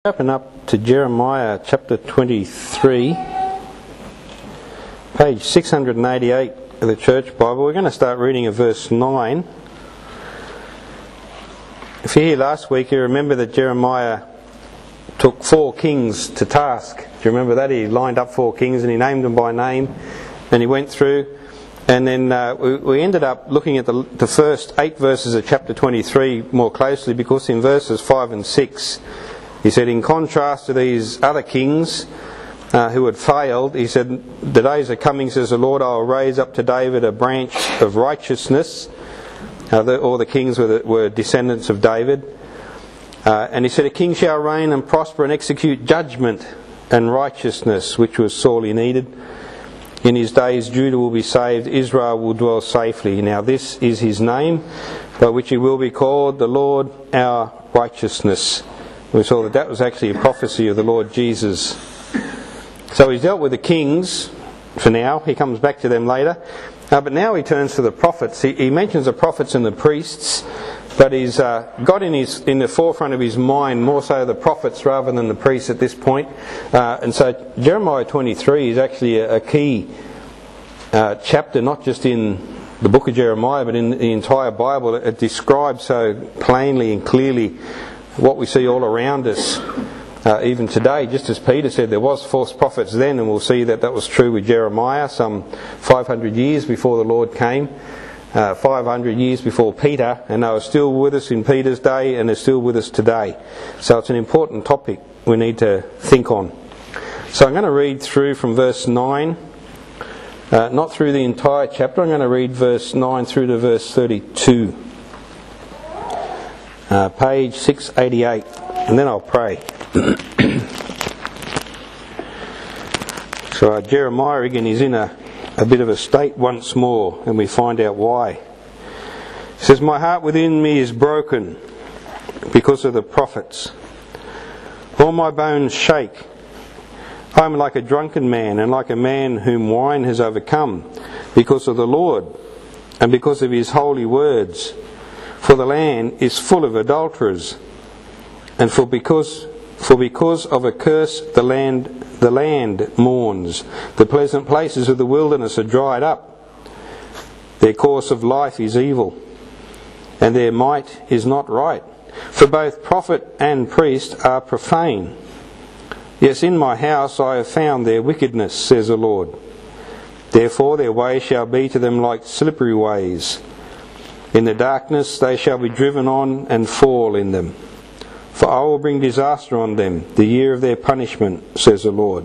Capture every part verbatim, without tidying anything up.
Open up to Jeremiah chapter twenty-three, page six hundred eighty-eight of the Church Bible. We're going to start reading at verse nine. If you're here last week, you remember that Jeremiah took four kings to task. Do you remember that? He lined up four kings and he named them by name, and he went through. And then uh, we, we ended up looking at the, the first eight verses of chapter twenty-three more closely, because in verses five and six, he said, in contrast to these other kings uh, who had failed, he said, the days are coming, says the Lord, I will raise up to David a branch of righteousness. Uh, the, all the kings were, the, were descendants of David. Uh, and he said, a king shall reign and prosper and execute judgment and righteousness, which was sorely needed. In his days Judah will be saved, Israel will dwell safely. Now this is his name, by which he will be called, the Lord our righteousness. We saw that that was actually a prophecy of the Lord Jesus. So he's dealt with the kings for now. He comes back to them later. Uh, but now he turns to the prophets. He, he mentions the prophets and the priests, but he's uh, got in his in the forefront of his mind more so the prophets rather than the priests at this point. Uh, and so Jeremiah twenty-three is actually a, a key uh, chapter, not just in the book of Jeremiah, but in the entire Bible. It, it describes so plainly and clearly what we see all around us, uh, even today. Just as Peter said, there was false prophets then, and we'll see that that was true with Jeremiah some five hundred years before the Lord came, uh, five hundred years before Peter, and they were still with us in Peter's day, and they're still with us today. So it's an important topic we need to think on. So I'm going to read through from verse nine, uh, not through the entire chapter. I'm going to read verse nine through to verse thirty-two. Uh, page six eighty-eight, and then I'll pray. So uh, Jeremiah again is in a, a bit of a state once more, and we find out why. He says, my heart within me is broken because of the prophets. All my bones shake. I am like a drunken man, and like a man whom wine has overcome, because of the Lord and because of his holy words. For the land is full of adulterers, and for because for because of a curse the land the land mourns. The pleasant places of the wilderness are dried up. Their course of life is evil, and their might is not right. For both prophet and priest are profane. Yes, in my house I have found their wickedness, says the Lord. Therefore their way shall be to them like slippery ways. In the darkness they shall be driven on and fall in them. For I will bring disaster on them, the year of their punishment, says the Lord.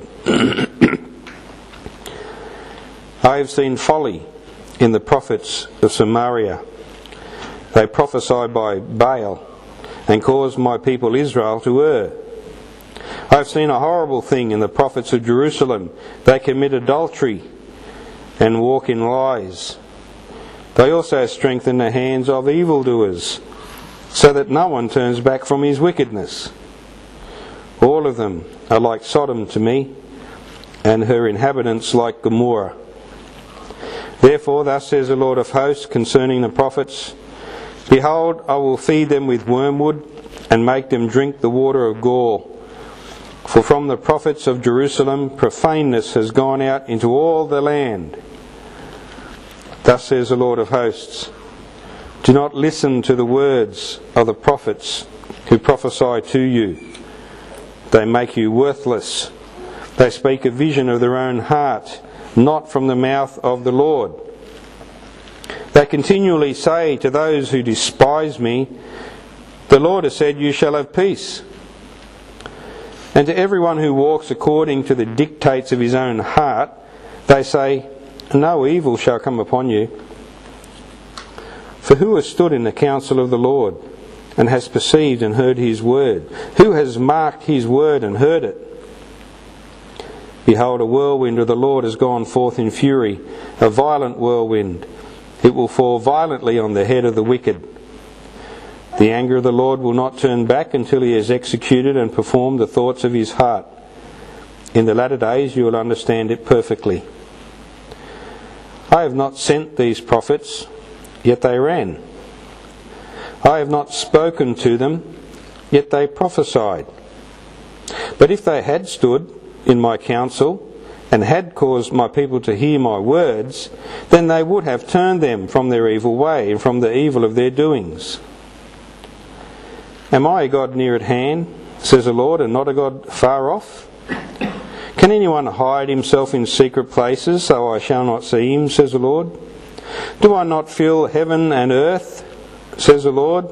I have seen folly in the prophets of Samaria. They prophesied by Baal and caused my people Israel to err. I have seen a horrible thing in the prophets of Jerusalem. They commit adultery and walk in lies. They also strengthen the hands of evildoers, so that no one turns back from his wickedness. All of them are like Sodom to me, and her inhabitants like Gomorrah. Therefore, thus says the Lord of hosts concerning the prophets, behold, I will feed them with wormwood, and make them drink the water of gall. For from the prophets of Jerusalem profaneness has gone out into all the land. Thus says the Lord of hosts, do not listen to the words of the prophets who prophesy to you. They make you worthless. They speak a vision of their own heart, not from the mouth of the Lord. They continually say to those who despise me, the Lord has said, you shall have peace. And to everyone who walks according to the dictates of his own heart, they say, no evil shall come upon you. For who has stood in the counsel of the Lord, and has perceived and heard his word? Who has marked his word and heard it? Behold, a whirlwind of the Lord has gone forth in fury, a violent whirlwind. It will fall violently on the head of the wicked. The anger of the Lord will not turn back until he has executed and performed the thoughts of his heart. In the latter days you will understand it perfectly. I have not sent these prophets, yet they ran. I have not spoken to them, yet they prophesied. But if they had stood in my counsel, and had caused my people to hear my words, then they would have turned them from their evil way and from the evil of their doings. Am I a God near at hand, says the Lord, and not a God far off? Can anyone hide himself in secret places, so I shall not see him, says the Lord? Do I not fill heaven and earth, says the Lord?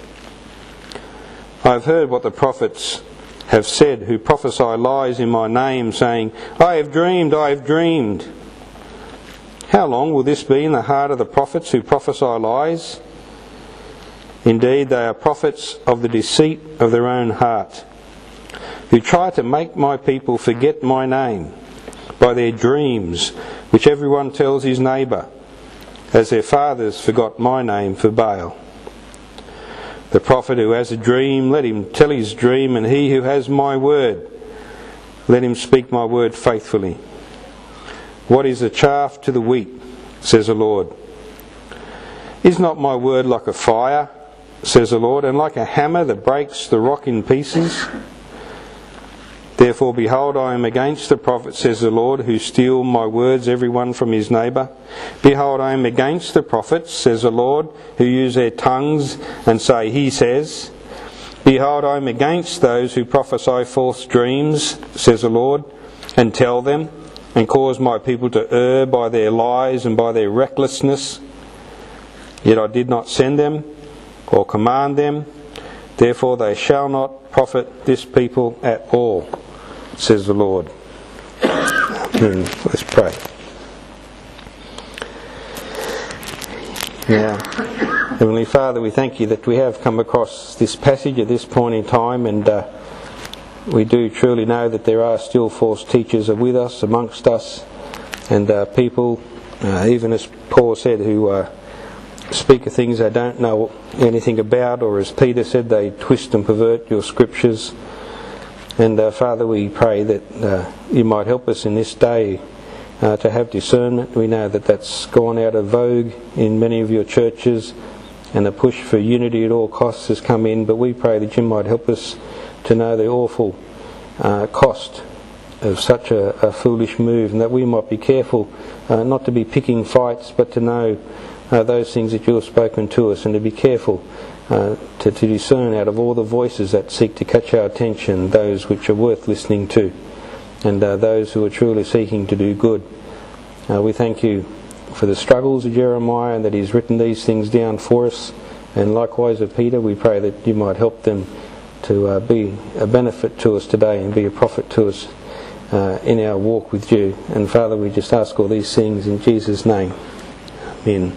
I have heard what the prophets have said, who prophesy lies in my name, saying, I have dreamed, I have dreamed. How long will this be in the heart of the prophets who prophesy lies? Indeed, they are prophets of the deceit of their own heart, who try to make my people forget my name by their dreams, which everyone tells his neighbour, as their fathers forgot my name for Baal. The prophet who has a dream, let him tell his dream, and he who has my word, let him speak my word faithfully. What is the chaff to the wheat, says the Lord? Is not my word like a fire, says the Lord, and like a hammer that breaks the rock in pieces? Therefore, behold, I am against the prophets, says the Lord, who steal my words, every one from his neighbour. Behold, I am against the prophets, says the Lord, who use their tongues and say, he says. Behold, I am against those who prophesy false dreams, says the Lord, and tell them, and cause my people to err by their lies and by their recklessness. Yet I did not send them or command them. Therefore they shall not profit this people at all, says the Lord. And let's pray. Now, Heavenly Father, we thank you that we have come across this passage at this point in time, and uh, we do truly know that there are still false teachers with us, amongst us, and uh, people, uh, even as Paul said, who uh, speak of things they don't know anything about, or as Peter said, they twist and pervert your scriptures. And uh, Father, we pray that uh, you might help us in this day uh, to have discernment. We know that that's gone out of vogue in many of your churches, and the push for unity at all costs has come in, but we pray that you might help us to know the awful uh, cost of such a, a foolish move, and that we might be careful uh, not to be picking fights, but to know uh, those things that you have spoken to us, and to be careful uh, to, to discern out of all the voices that seek to catch our attention those which are worth listening to, and uh, those who are truly seeking to do good. Uh, we thank you for the struggles of Jeremiah, and that he's written these things down for us, and likewise of Peter. We pray that you might help them to uh, be a benefit to us today and be a profit to us uh, in our walk with you. And Father, we just ask all these things in Jesus' name. Amen.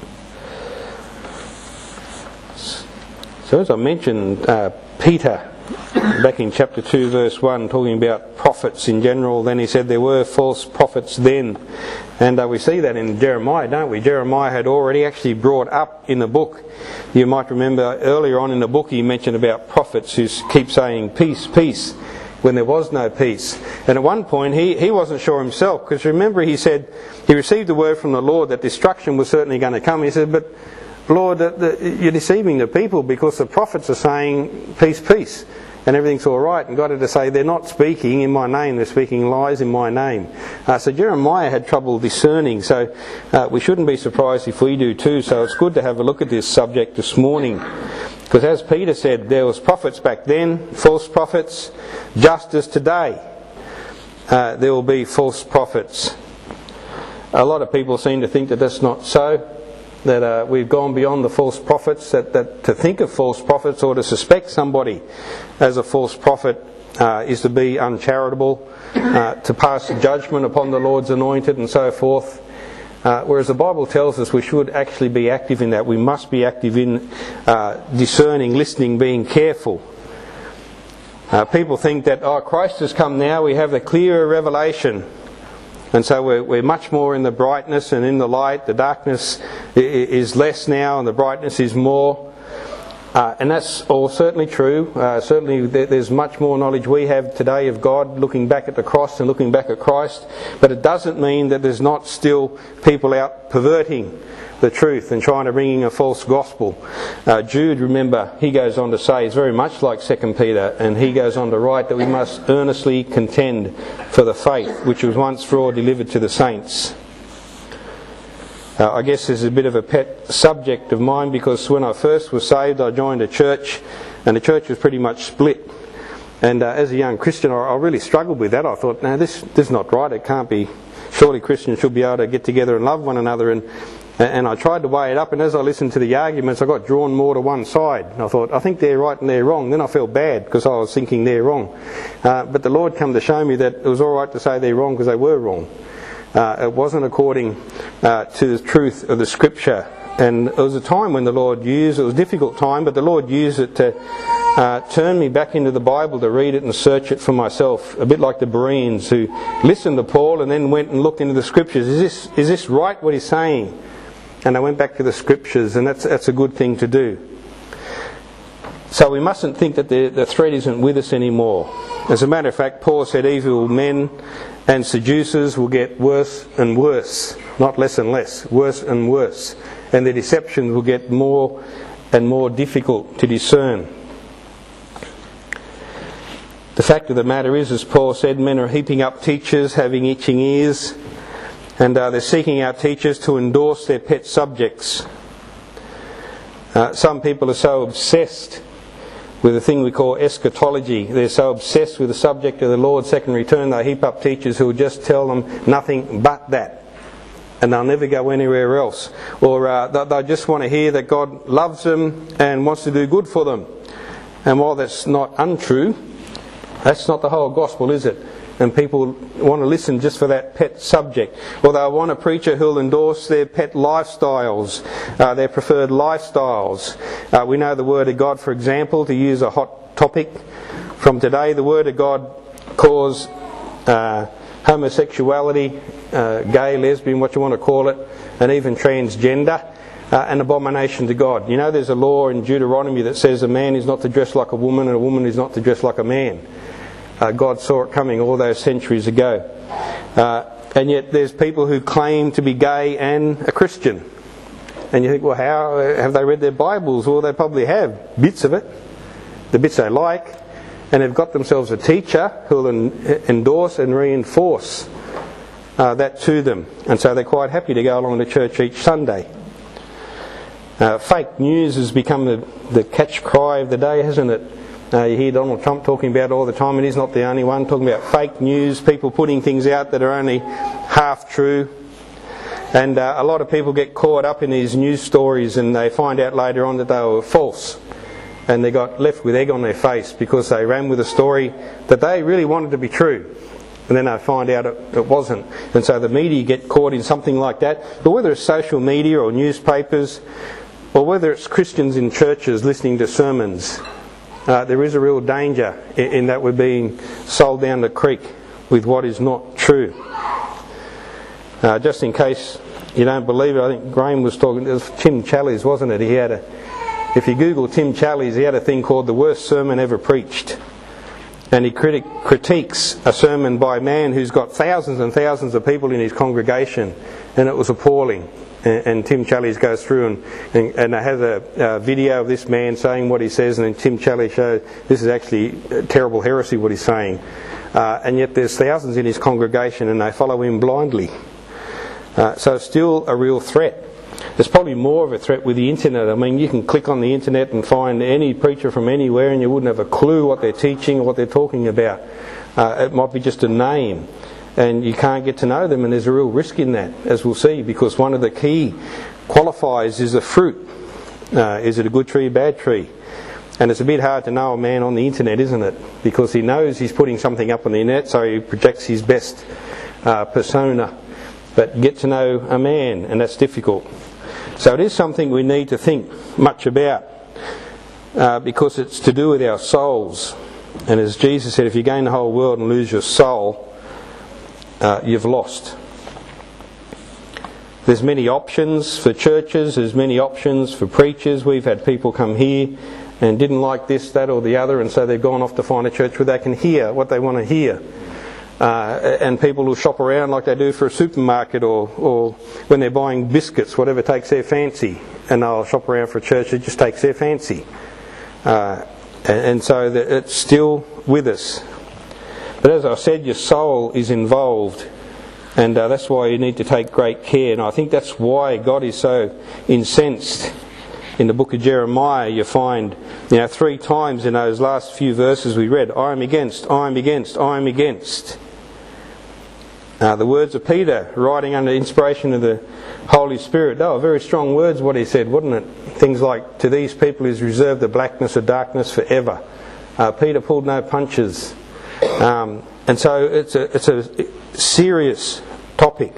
So as I mentioned, uh, Peter, back in chapter two verse one, talking about prophets in general, then he said there were false prophets then. And uh, we see that in Jeremiah, don't we? Jeremiah had already actually brought up in the book, you might remember earlier on in the book he mentioned about prophets who keep saying peace, peace, when there was no peace. And at one point he, he wasn't sure himself, because remember he said he received the word from the Lord that destruction was certainly going to come. He said, but Lord, the, the, you're deceiving the people, because the prophets are saying peace, peace, and everything's all right. And God had to say, they're not speaking in my name, they're speaking lies in my name. Uh, so Jeremiah had trouble discerning, so uh, we shouldn't be surprised if we do too. So it's good to have a look at this subject this morning, because as Peter said, there was prophets back then, false prophets, just as today uh, there will be false prophets. A lot of people seem to think that that's not so, that uh, we've gone beyond the false prophets, that, that to think of false prophets or to suspect somebody as a false prophet uh, is to be uncharitable, uh, to pass judgment upon the Lord's anointed and so forth. Uh, whereas the Bible tells us we should actually be active in that. We must be active in uh, discerning, listening, being careful. Uh, people think that, oh, Christ has come now, we have a clearer revelation. And so we're, we're much more in the brightness and in the light. The darkness is less now and the brightness is more. Uh, and that's all certainly true. Uh, certainly there, there's much more knowledge we have today of God looking back at the cross and looking back at Christ. But it doesn't mean that there's not still people out perverting the truth and trying to bring in a false gospel. Uh, Jude, remember, he goes on to say, it's very much like Second Peter, and he goes on to write that we must earnestly contend for the faith which was once for all delivered to the saints. Uh, I guess this is a bit of a pet subject of mine, because when I first was saved I joined a church, and the church was pretty much split. And uh, as a young Christian I, I really struggled with that. I thought, no, this, this is not right. It can't be. Surely Christians should be able to get together and love one another. And and I tried to weigh it up, and as I listened to the arguments I got drawn more to one side. And I thought, I think they're right and they're wrong. Then I felt bad because I was thinking they're wrong. Uh, but the Lord come to show me that it was all right to say they're wrong because they were wrong. Uh, it wasn't according uh, to the truth of the Scripture. And it was a time when the Lord used, it was a difficult time, but the Lord used it to uh, turn me back into the Bible, to read it and search it for myself. A bit like the Bereans who listened to Paul and then went and looked into the Scriptures. Is this is this right what he's saying? And I went back to the Scriptures, and that's that's a good thing to do. So we mustn't think that the, the threat isn't with us anymore. As a matter of fact, Paul said evil men and seducers will get worse and worse, not less and less, worse and worse. And their deceptions will get more and more difficult to discern. The fact of the matter is, as Paul said, men are heaping up teachers, having itching ears, and uh, they're seeking out teachers to endorse their pet subjects. Uh, some people are so obsessed with the thing we call eschatology. They're so obsessed with the subject of the Lord's second return, they heap up teachers who will just tell them nothing but that. And they'll never go anywhere else. Or uh, they just want to hear that God loves them and wants to do good for them. And while that's not untrue, that's not the whole gospel, is it? And people want to listen just for that pet subject. Or they want a preacher who'll endorse their pet lifestyles, uh, their preferred lifestyles. Uh, we know the Word of God, for example, to use a hot topic from today, the Word of God calls uh, homosexuality, uh, gay, lesbian, what you want to call it, and even transgender, uh, an abomination to God. You know, there's a law in Deuteronomy that says a man is not to dress like a woman and a woman is not to dress like a man. Uh, God saw it coming all those centuries ago. Uh, and yet there's people who claim to be gay and a Christian. And you think, well, how have they read their Bibles? Well, they probably have bits of it, the bits they like, and they've got themselves a teacher who'll en- endorse and reinforce uh, that to them. And so they're quite happy to go along to church each Sunday. Uh, fake news has become the, the catch cry of the day, hasn't it? Uh, you hear Donald Trump talking about it all the time, and he's not the only one, talking about fake news, people putting things out that are only half true. And uh, a lot of people get caught up in these news stories, and they find out later on that they were false. And they got left with egg on their face because they ran with a story that they really wanted to be true. And then they find out it, it wasn't. And so the media get caught in something like that. But whether it's social media or newspapers, or whether it's Christians in churches listening to sermons, Uh, there is a real danger in, in that we're being sold down the creek with what is not true. Uh, just in case you don't believe it, I think Graham was talking, it was Tim Challies, wasn't it? He had a, if you Google Tim Challies, he had a thing called The Worst Sermon Ever Preached. And he critic, critiques a sermon by a man who's got thousands and thousands of people in his congregation, and it was appalling. And, and Tim Challies goes through and, and, and has a, a video of this man saying what he says, and then Tim Challies shows this is actually terrible heresy what he's saying. Uh, and yet there's thousands in his congregation and they follow him blindly. Uh, so it's still a real threat. There's probably more of a threat with the internet. I mean, you can click on the internet and find any preacher from anywhere and you wouldn't have a clue what they're teaching or what they're talking about. Uh, it might be just a name. And you can't get to know them, and there's a real risk in that, as we'll see, because one of the key qualifiers is the fruit. Uh, is it a good tree, a bad tree? And it's a bit hard to know a man on the internet, isn't it? Because he knows he's putting something up on the internet, so he projects his best uh, persona. But get to know a man, and that's difficult. So it is something we need to think much about, uh, because it's to do with our souls. And as Jesus said, if you gain the whole world and lose your soul, Uh, you've lost. There's many options for churches, there's many options for preachers. We've had people come here and didn't like this, that or the other, and so they've gone off to find a church where they can hear what they want to hear. Uh, and people will shop around like they do for a supermarket, or, or when they're buying biscuits, whatever takes their fancy, and they'll shop around for a church that just takes their fancy. Uh, and, and so that it's still with us. But as I said, your soul is involved, and uh, that's why you need to take great care. And I think that's why God is so incensed. In the book of Jeremiah, you find, you know, three times in those last few verses we read, I am against, I am against, I am against. Uh, the words of Peter, writing under inspiration of the Holy Spirit, they were very strong words what he said, wasn't it? Things like, to these people is reserved the blackness of darkness forever. Uh, Peter pulled no punches. Um, and so it's a, it's a serious topic.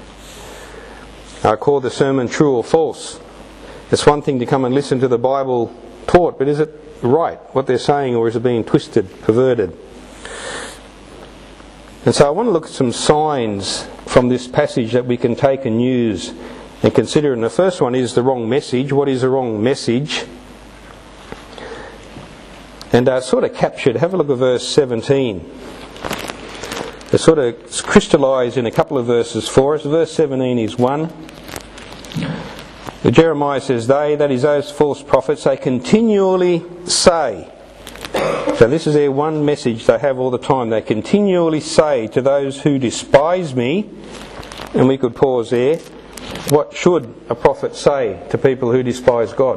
I call the sermon true or false. It's one thing to come and listen to the Bible taught, but is it right, what they're saying, or is it being twisted, perverted? And so I want to look at some signs from this passage that we can take and use and consider. And the first one is the wrong message. What is the wrong message? And uh, sort of captured, have a look at verse seventeen. It's sort of crystallised in a couple of verses for us. Verse seventeen is one. Jeremiah says, they, that is those false prophets, they continually say. So this is their one message they have all the time. They continually say to those who despise me, and we could pause there, what should a prophet say to people who despise God?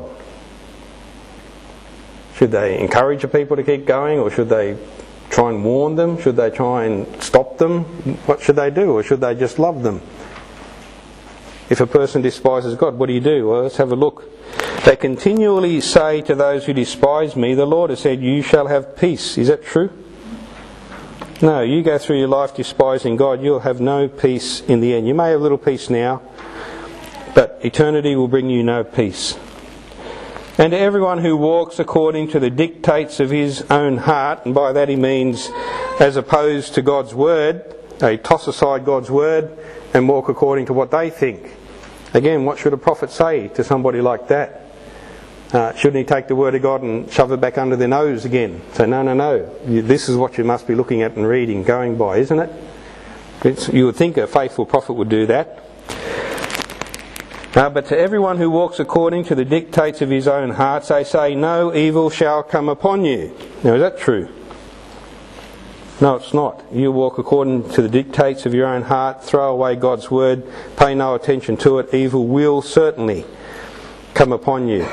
Should they encourage the people to keep going, or should they try and warn them? Should they try and stop them? What should they do, or should they just love them? If a person despises God, what do you do? Well, let's have a look. They continually say to those who despise me, the Lord has said, you shall have peace. Is that true? No, you go through your life despising God, you'll have no peace in the end. You may have a little peace now, but eternity will bring you no peace. And to everyone who walks according to the dictates of his own heart, and by that he means as opposed to God's word, they toss aside God's word and walk according to what they think. Again, what should a prophet say to somebody like that? Uh, shouldn't he take the word of God and shove it back under their nose again? Say, no, no, no. You, this is what you must be looking at and reading, going by, isn't it? It's, you would think a faithful prophet would do that. Uh, but to everyone who walks according to the dictates of his own heart, they say, no evil shall come upon you. Now, is that true? No, it's not. You walk according to the dictates of your own heart, throw away God's word, pay no attention to it, evil will certainly come upon you.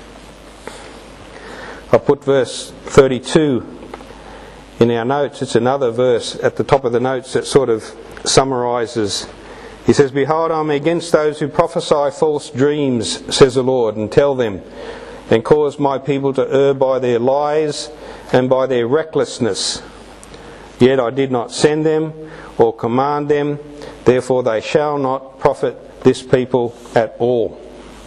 I put verse thirty-two in our notes. It's another verse at the top of the notes that sort of summarises. He says, behold, I am against those who prophesy false dreams, says the Lord, and tell them, and cause my people to err by their lies and by their recklessness. Yet I did not send them or command them, therefore they shall not profit this people at all.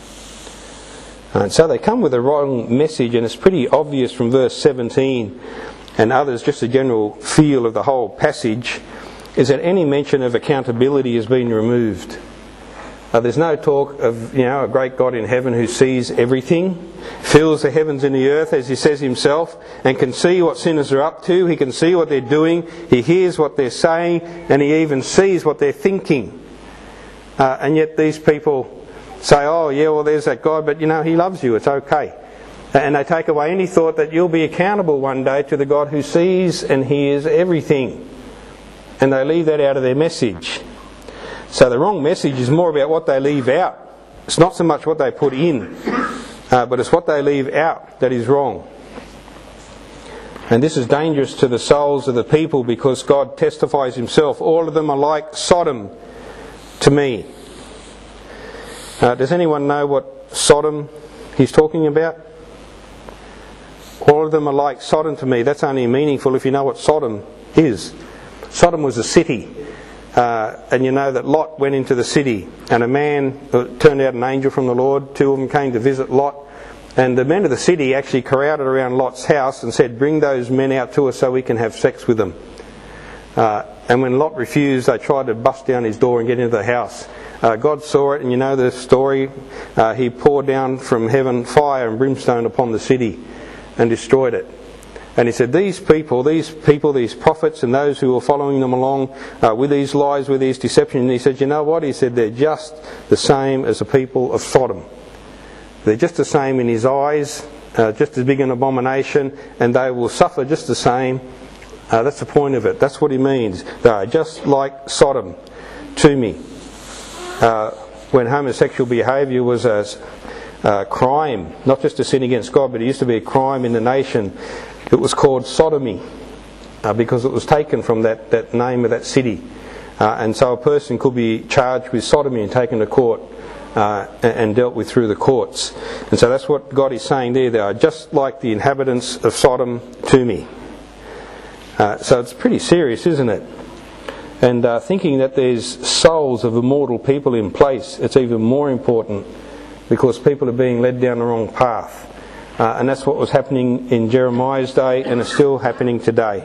And so they come with a wrong message, and it's pretty obvious from verse seventeen and others, just a general feel of the whole passage, is that any mention of accountability has been removed. Uh, there's no talk of, you know, a great God in heaven who sees everything, fills the heavens and the earth, as he says himself, and can see what sinners are up to. He can see what they're doing. He hears what they're saying, and he even sees what they're thinking. Uh, and yet these people say, oh yeah, well there's that God, but you know, he loves you, it's okay. And they take away any thought that you'll be accountable one day to the God who sees and hears everything. And they leave that out of their message. So the wrong message is more about what they leave out. It's not so much what they put in, uh, but it's what they leave out that is wrong. And this is dangerous to the souls of the people, because God testifies himself, all of them are like Sodom to me. Uh, does anyone know what Sodom he's talking about? All of them are like Sodom to me. That's only meaningful if you know what Sodom is. Sodom was a city. Uh, and you know that Lot went into the city, and a man, it turned out an angel from the Lord, two of them came to visit Lot, and the men of the city actually crowded around Lot's house and said, bring those men out to us so we can have sex with them. Uh, and when Lot refused, they tried to bust down his door and get into the house. Uh, God saw it, and you know the story. Uh, he poured down from heaven fire and brimstone upon the city. and destroyed it. And he said, these people, these people, these prophets and those who were following them along uh, with these lies, with these deceptions, and he said, you know what? He said, they're just the same as the people of Sodom. They're just the same in his eyes, uh, just as big an abomination, and they will suffer just the same. Uh, that's the point of it. That's what he means. They are just like Sodom to me. Uh, when homosexual behaviour was a uh, crime, not just a sin against God, but it used to be a crime in the nation, it was called sodomy uh, because it was taken from that, that name of that city. Uh, and so a person could be charged with sodomy and taken to court uh, and, and dealt with through the courts. And so that's what God is saying there. They are just like the inhabitants of Sodom to me. Uh, so it's pretty serious, isn't it? And uh, thinking that there's souls of immortal people in place, it's even more important because people are being led down the wrong path. Uh, and that's what was happening in Jeremiah's day and is still happening today.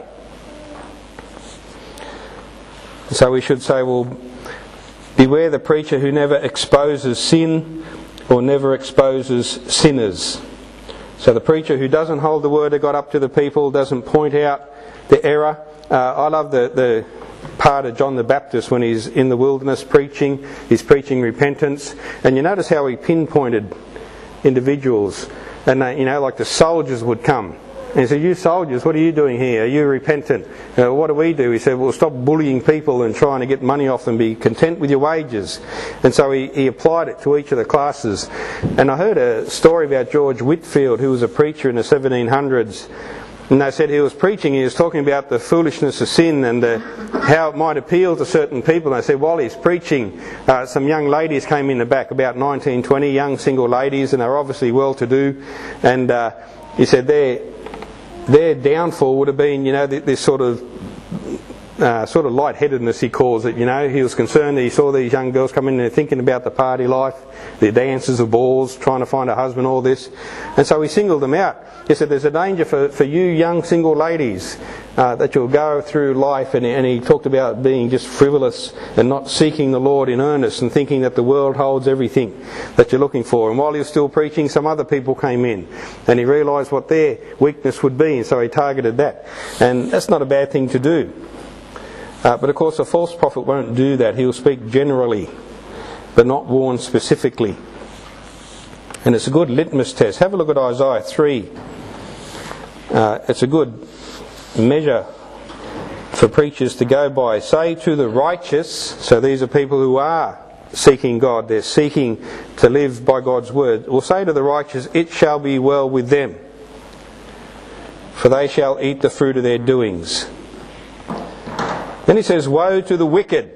So we should say, well, beware the preacher who never exposes sin or never exposes sinners. So the preacher who doesn't hold the word of God up to the people, doesn't point out the error. Uh, I love the, the part of John the Baptist when he's in the wilderness preaching. He's preaching repentance. And you notice how he pinpointed individuals. And, uh, you know, like the soldiers would come. And he said, you soldiers, what are you doing here? Are you repentant? Uh, what do we do? He said, well, stop bullying people and trying to get money off them. Be content with your wages. And so he, he applied it to each of the classes. And I heard a story about George Whitefield, who was a preacher in the seventeen hundreds. And they said he was preaching, he was talking about the foolishness of sin and uh, how it might appeal to certain people. And they said while he's preaching, uh, some young ladies came in the back, about nineteen, twenty young single ladies, and they were obviously well-to-do. And uh, he said their, their downfall would have been, you know, this sort of uh, sort of lightheadedness, he calls it. You know, he was concerned that he saw these young girls come in there thinking about the party life, their dances, the balls, trying to find a husband, all this. And so he singled them out. He said there's a danger for, for you young single ladies uh, that you'll go through life, and, and he talked about being just frivolous and not seeking the Lord in earnest and thinking that the world holds everything that you're looking for. And while he was still preaching, some other people came in and he realised what their weakness would be, and so he targeted that. And that's not a bad thing to do. Uh, but of course a false prophet won't do that. He'll speak generally but not warn specifically. And it's a good litmus test. Have a look at Isaiah three. Uh, it's a good measure for preachers to go by. Say to the righteous, so these are people who are seeking God, they're seeking to live by God's word. We'll say to the righteous, it shall be well with them, for they shall eat the fruit of their doings. Then he says, woe to the wicked,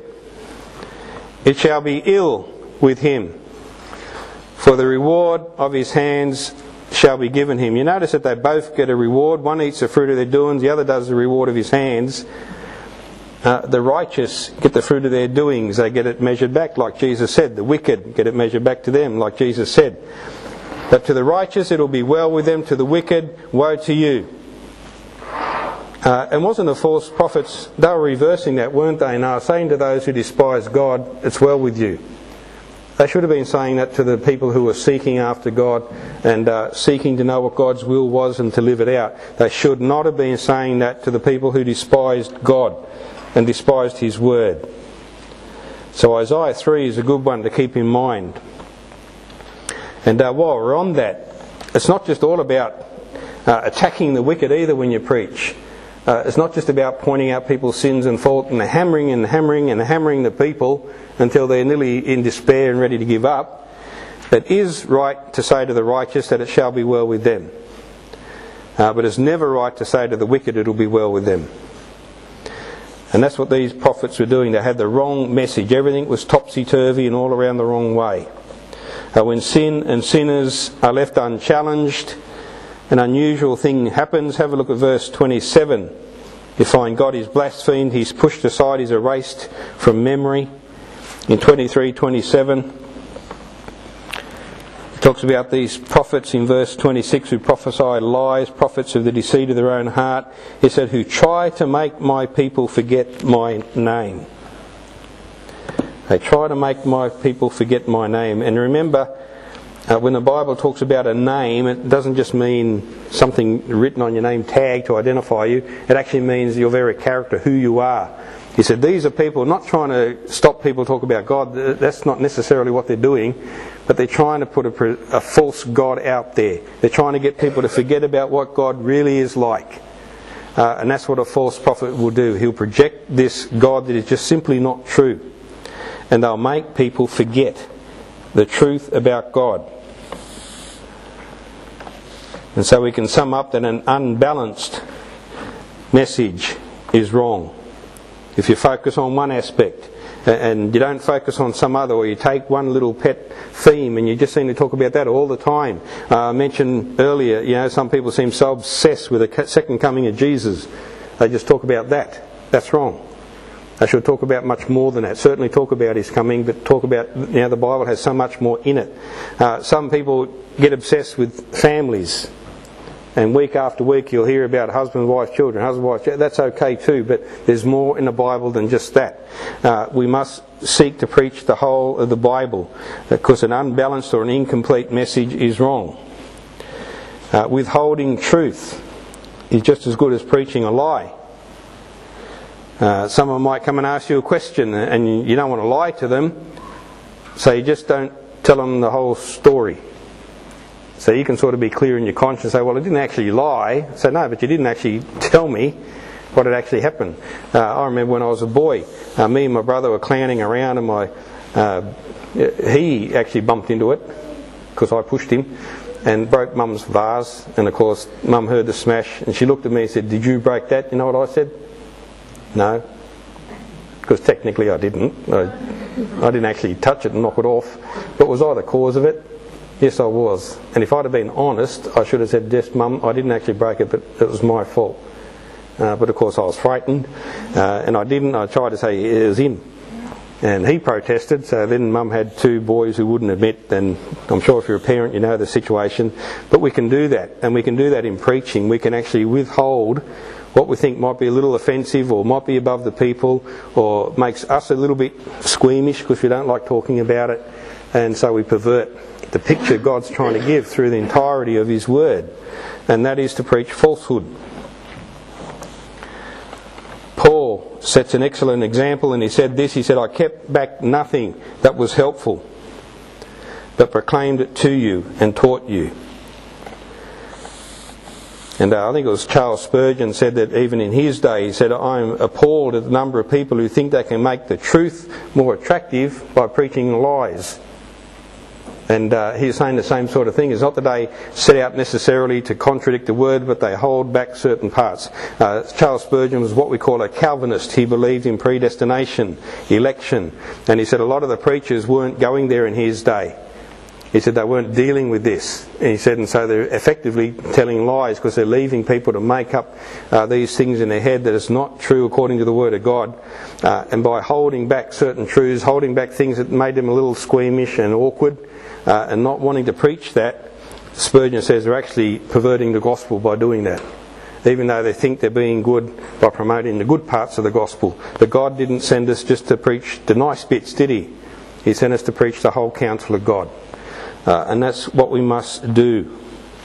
it shall be ill with him, for the reward of his hands shall be given him. You notice that they both get a reward. One eats the fruit of their doings, the other does the reward of his hands. Uh, the righteous get the fruit of their doings. They get it measured back, like Jesus said. The wicked get it measured back to them, like Jesus said. But to the righteous it will be well with them. To the wicked, woe to you. Uh, and wasn't the false prophets, they were reversing that, weren't they? And they were saying to those who despise God, it's well with you. They should have been saying that to the people who were seeking after God and uh, seeking to know what God's will was and to live it out. They should not have been saying that to the people who despised God and despised His word. So Isaiah three is a good one to keep in mind. And uh, while we're on that, it's not just all about uh, attacking the wicked either when you preach. Uh, it's not just about pointing out people's sins and fault and hammering and hammering and hammering the people until they're nearly in despair and ready to give up. It is right to say to the righteous that it shall be well with them. Uh, but it's never right to say to the wicked it'll be well with them. And that's what these prophets were doing. They had the wrong message. Everything was topsy-turvy and all around the wrong way. Uh, when sin and sinners are left unchallenged, an unusual thing happens. Have a look at verse twenty-seven. You find God is blasphemed, He's pushed aside, He's erased from memory. In twenty-three twenty-seven, it talks about these prophets in verse twenty-six who prophesy lies, prophets of the deceit of their own heart. He said, who try to make my people forget my name. They try to make my people forget my name. And remember, Uh, when the Bible talks about a name, it doesn't just mean something written on your name tag to identify you. It actually means your very character, who you are. He said these are people not trying to stop people talk about God. That's not necessarily what they're doing, but they're trying to put a, a false God out there. They're trying to get people to forget about what God really is like. Uh, and that's what a false prophet will do. He'll project this God that is just simply not true. And they'll make people forget the truth about God. And so we can sum up that an unbalanced message is wrong. If you focus on one aspect and you don't focus on some other, or you take one little pet theme and you just seem to talk about that all the time. Uh, I mentioned earlier, you know, some people seem so obsessed with the second coming of Jesus. They just talk about that. That's wrong. They should talk about much more than that. Certainly talk about His coming, but talk about, you know, the Bible has so much more in it. Uh, some people get obsessed with families. And week after week you'll hear about husband, wife, children, husband, wife. That's okay too, but there's more in the Bible than just that. Uh, we must seek to preach the whole of the Bible, because an unbalanced or an incomplete message is wrong. Uh, withholding truth is just as good as preaching a lie. Uh, someone might come and ask you a question and you don't want to lie to them, so you just don't tell them the whole story. So you can sort of be clear in your conscience and say, well, I didn't actually lie. So no, but you didn't actually tell me what had actually happened. Uh, I remember when I was a boy, uh, me and my brother were clowning around, and my uh, he actually bumped into it because I pushed him and broke Mum's vase. And of course, Mum heard the smash and she looked at me and said, "Did you break that?" You know what I said? No, because technically I didn't. I, I didn't actually touch it and knock it off. But was I the cause of it? Yes, I was. And if I'd have been honest, I should have said, "Yes, Mum, I didn't actually break it, but it was my fault." Uh, but of course I was frightened, uh, and I didn't. I tried to say it was him. And he protested, so then Mum had two boys who wouldn't admit, and I'm sure if you're a parent you know the situation. But we can do that, and we can do that in preaching. We can actually withhold what we think might be a little offensive or might be above the people or makes us a little bit squeamish because we don't like talking about it, and so we pervert the picture God's trying to give through the entirety of His Word, and that is to preach falsehood. Paul sets an excellent example, and he said this, he said, "I kept back nothing that was helpful, but proclaimed it to you and taught you." And uh, I think it was Charles Spurgeon said that even in his day, he said, "I'm appalled at the number of people who think they can make the truth more attractive by preaching lies." And uh, he's saying the same sort of thing. It's not that they set out necessarily to contradict the Word, but they hold back certain parts. Uh, Charles Spurgeon was what we call a Calvinist. He believed in predestination, election. And he said a lot of the preachers weren't going there in his day. He said they weren't dealing with this. And he said, and so they're effectively telling lies because they're leaving people to make up uh, these things in their head that is not true according to the Word of God. Uh, and by holding back certain truths, holding back things that made them a little squeamish and awkward, uh, and not wanting to preach that, Spurgeon says they're actually perverting the gospel by doing that. Even though they think they're being good by promoting the good parts of the gospel. But God didn't send us just to preach the nice bits, did He? He sent us to preach the whole counsel of God. Uh, and that's what we must do.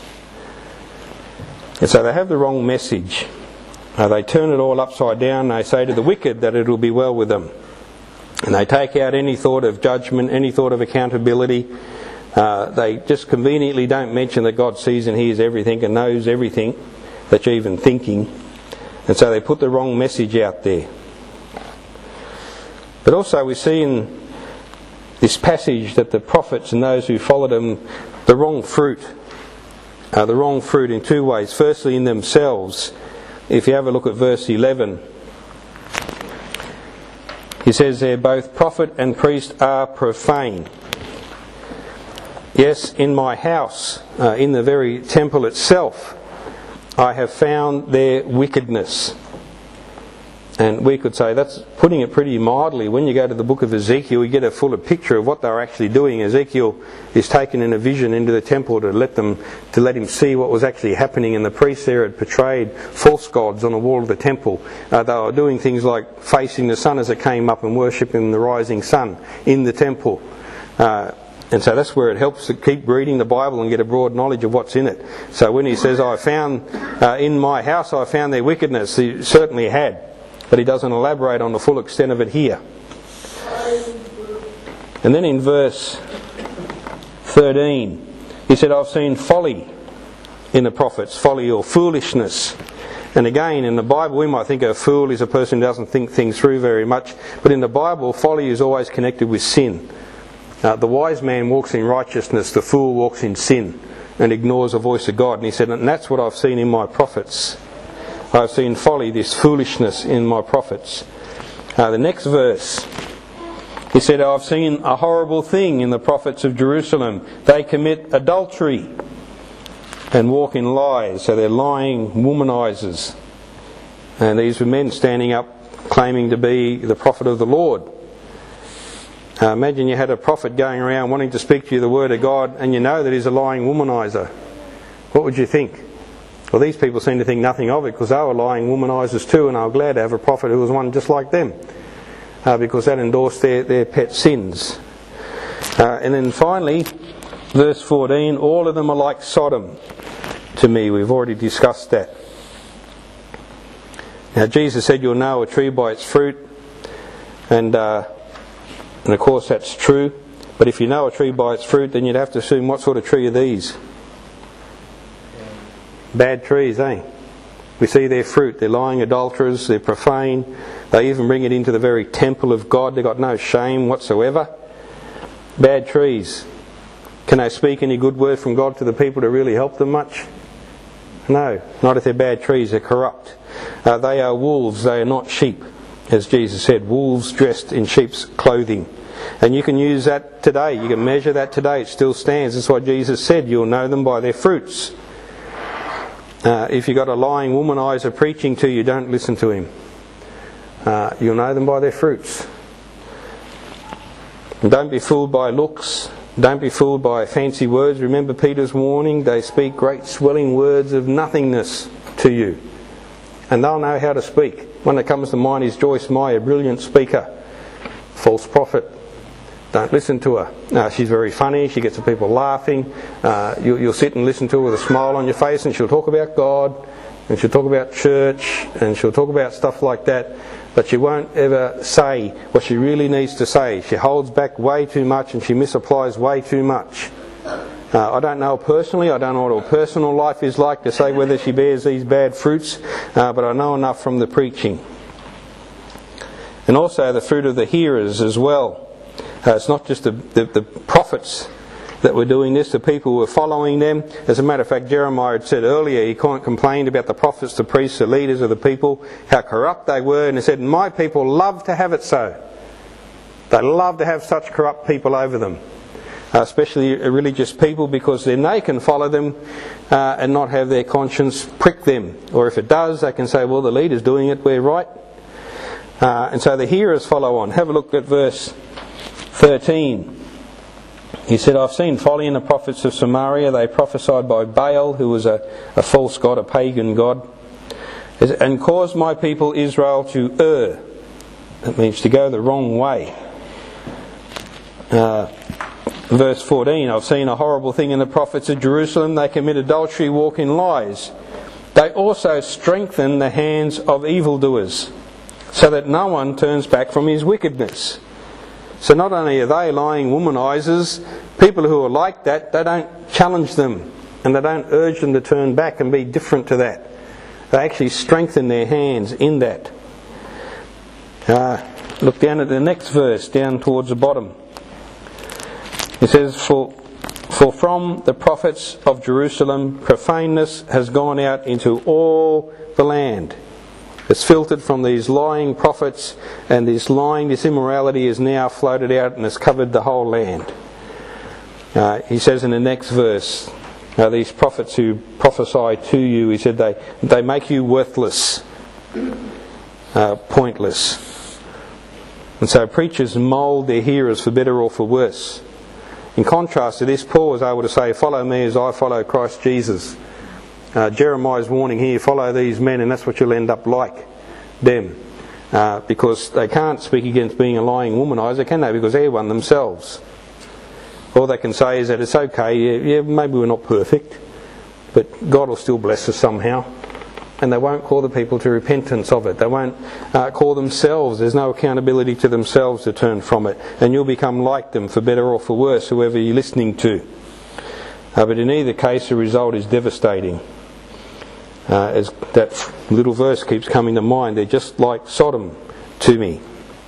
And so they have the wrong message. Uh, they turn it all upside down. They say to the wicked that it will be well with them. And they take out any thought of judgment, any thought of accountability. Uh, they just conveniently don't mention that God sees and hears everything and knows everything that you're even thinking. And so they put the wrong message out there. But also we see in this passage that the prophets and those who followed them, the wrong fruit. Uh, the wrong fruit in two ways. Firstly, in themselves. If you have a look at verse eleven, he says there, "Both prophet and priest are profane. Yes, in my house, uh, in the very temple itself, I have found their wickedness." And we could say that's putting it pretty mildly. When you go to the book of Ezekiel, you get a fuller picture of what they're actually doing. Ezekiel is taken in a vision into the temple to let them, to let him see what was actually happening. And the priests there had portrayed false gods on the wall of the temple. Uh, they were doing things like facing the sun as it came up and worshipping the rising sun in the temple. Uh, And so that's where it helps to keep reading the Bible and get a broad knowledge of what's in it. So when he says, I found uh, in my house, I found their wickedness, he certainly had. But he doesn't elaborate on the full extent of it here. And then in verse thirteen, he said, I've seen folly in the prophets, folly or foolishness. And again, in the Bible, we might think a fool is a person who doesn't think things through very much. But in the Bible, folly is always connected with sin. Uh, the wise man walks in righteousness, the fool walks in sin and ignores the voice of God. And he said, and that's what I've seen in my prophets. I've seen folly, this foolishness in my prophets. Uh, the next verse, he said, I've seen a horrible thing in the prophets of Jerusalem. They commit adultery and walk in lies. So they're lying womanizers. And these were men standing up claiming to be the prophet of the Lord. Uh, imagine you had a prophet going around wanting to speak to you the word of God, and you know that he's a lying womanizer. What would you think? Well, these people seem to think nothing of it, because they were lying womanizers too, and they were glad to have a prophet who was one just like them, uh, because that endorsed their, their pet sins. Uh, and then finally, verse fourteen, all of them are like Sodom to me. We've already discussed that. Now Jesus said you'll know a tree by its fruit, and uh, and of course that's true. But if you know a tree by its fruit, then you'd have to assume what sort of tree are these? Bad trees, eh? We see their fruit. They're lying adulterers, they're profane, they even bring it into the very temple of God. They've got no shame whatsoever. Bad trees. Can they speak any good word from God to the people to really help them much? No, not if they're bad trees, they're corrupt. Uh, they are wolves, they are not sheep. As Jesus said, wolves dressed in sheep's clothing. And you can use that today, you can measure that today, it still stands. That's what Jesus said, you'll know them by their fruits. Uh, if you've got a lying womanizer preaching to you, don't listen to him. Uh, you'll know them by their fruits. And don't be fooled by looks. Don't be fooled by fancy words. Remember Peter's warning, they speak great swelling words of nothingness to you. And they'll know how to speak. One that comes to mind is Joyce Meyer, brilliant speaker. False prophet. Don't listen to her. Uh, she's very funny, she gets the people laughing. Uh, you, you'll sit and listen to her with a smile on your face, and she'll talk about God, and she'll talk about church, and she'll talk about stuff like that. But she won't ever say what she really needs to say. She holds back way too much, and she misapplies way too much. Uh, I don't know her personally, I don't know what her personal life is like to say whether she bears these bad fruits, uh, but I know enough from the preaching. And also the fruit of the hearers as well. Uh, it's not just the, the, the prophets that were doing this, the people who were following them. As a matter of fact, Jeremiah had said earlier, he complained about the prophets, the priests, the leaders of the people, how corrupt they were, and he said, my people love to have it so. They love to have such corrupt people over them. Uh, especially religious people, because then they can follow them uh, and not have their conscience prick them. Or if it does, they can say, well, the leader's doing it, we're right. Uh, and so the hearers follow on. Have a look at verse thirteen. He said, I've seen folly in the prophets of Samaria. They prophesied by Baal, who was a, a false god, a pagan god, and caused my people Israel to err. That means to go the wrong way. Uh, verse fourteen, I've seen a horrible thing in the prophets of Jerusalem. They commit adultery, walk in lies. They also strengthen the hands of evildoers, so that no one turns back from his wickedness. So not only are they lying womanizers, people who are like that, they don't challenge them and they don't urge them to turn back and be different to that. They actually strengthen their hands in that. Uh, look down at the next verse, down towards the bottom. It says, for, for from the prophets of Jerusalem profaneness has gone out into all the land. It's filtered from these lying prophets, and this lying, this immorality is now floated out and has covered the whole land. Uh, he says in the next verse, uh, these prophets who prophesy to you, he said, they, they make you worthless, uh, pointless. And so preachers mould their hearers for better or for worse. In contrast to this, Paul was able to say, follow me as I follow Christ Jesus. Uh, Jeremiah's warning here, follow these men and that's what you'll end up like them. Uh, because they can't speak against being a lying womanizer, can they? Because they're one themselves. all they can say is that it's okay, yeah, yeah maybe we're not perfect, but God will still bless us somehow. And they won't call the people to repentance of it. They won't uh, call themselves. There's no accountability to themselves to turn from it. And you'll become like them, for better or for worse, whoever you're listening to. Uh, but in either case, the result is devastating. Uh, as that little verse keeps coming to mind, they're just like Sodom to me.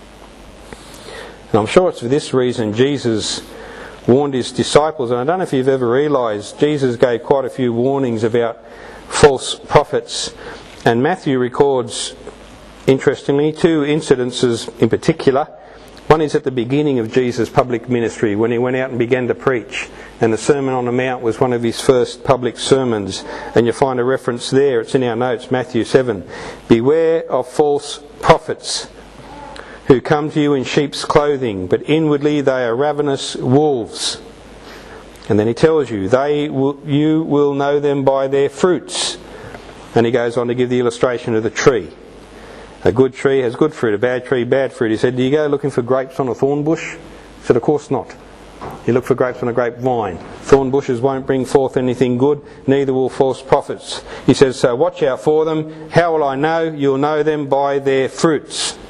And I'm sure it's for this reason Jesus warned his disciples. And I don't know if you've ever realised, Jesus gave quite a few warnings about false prophets, and Matthew records, interestingly, two incidences in particular. One is at the beginning of Jesus' public ministry, when he went out and began to preach, and the Sermon on the Mount was one of his first public sermons, and you find a reference there, it's in our notes, Matthew seven. Beware of false prophets who come to you in sheep's clothing, but inwardly they are ravenous wolves. And then he tells you, they will, you will know them by their fruits. And he goes on to give the illustration of the tree. A good tree has good fruit, a bad tree, bad fruit. He said, do you go looking for grapes on a thorn bush? He said, of course not. You look for grapes on a grapevine. Thorn bushes won't bring forth anything good, neither will false prophets. He says, so watch out for them. How will I know? You'll know them by their fruits.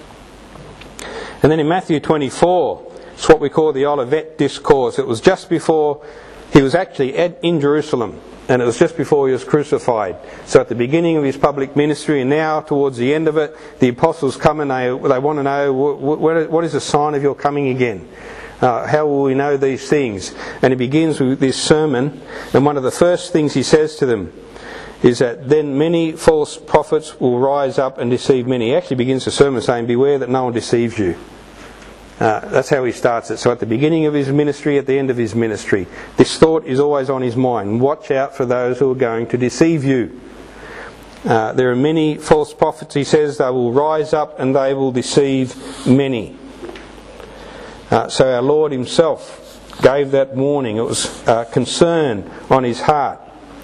And then in Matthew twenty-four, it's what we call the Olivet Discourse. It was just before he was actually at, in Jerusalem, and it was just before he was crucified. So at the beginning of his public ministry, and now towards the end of it, the apostles come and they, they want to know, what, what is the sign of your coming again? Uh, how will we know these things? And he begins with this sermon, and one of the first things he says to them is that then many false prophets will rise up and deceive many. He actually begins the sermon saying, beware that no one deceives you. Uh, that's how he starts it. So at the beginning of his ministry, at the end of his ministry, this thought is always on his mind. Watch out for those who are going to deceive you. Uh, there are many false prophets, he says, they will rise up and they will deceive many. Uh, so our Lord himself gave that warning. It was uh, concern on his heart.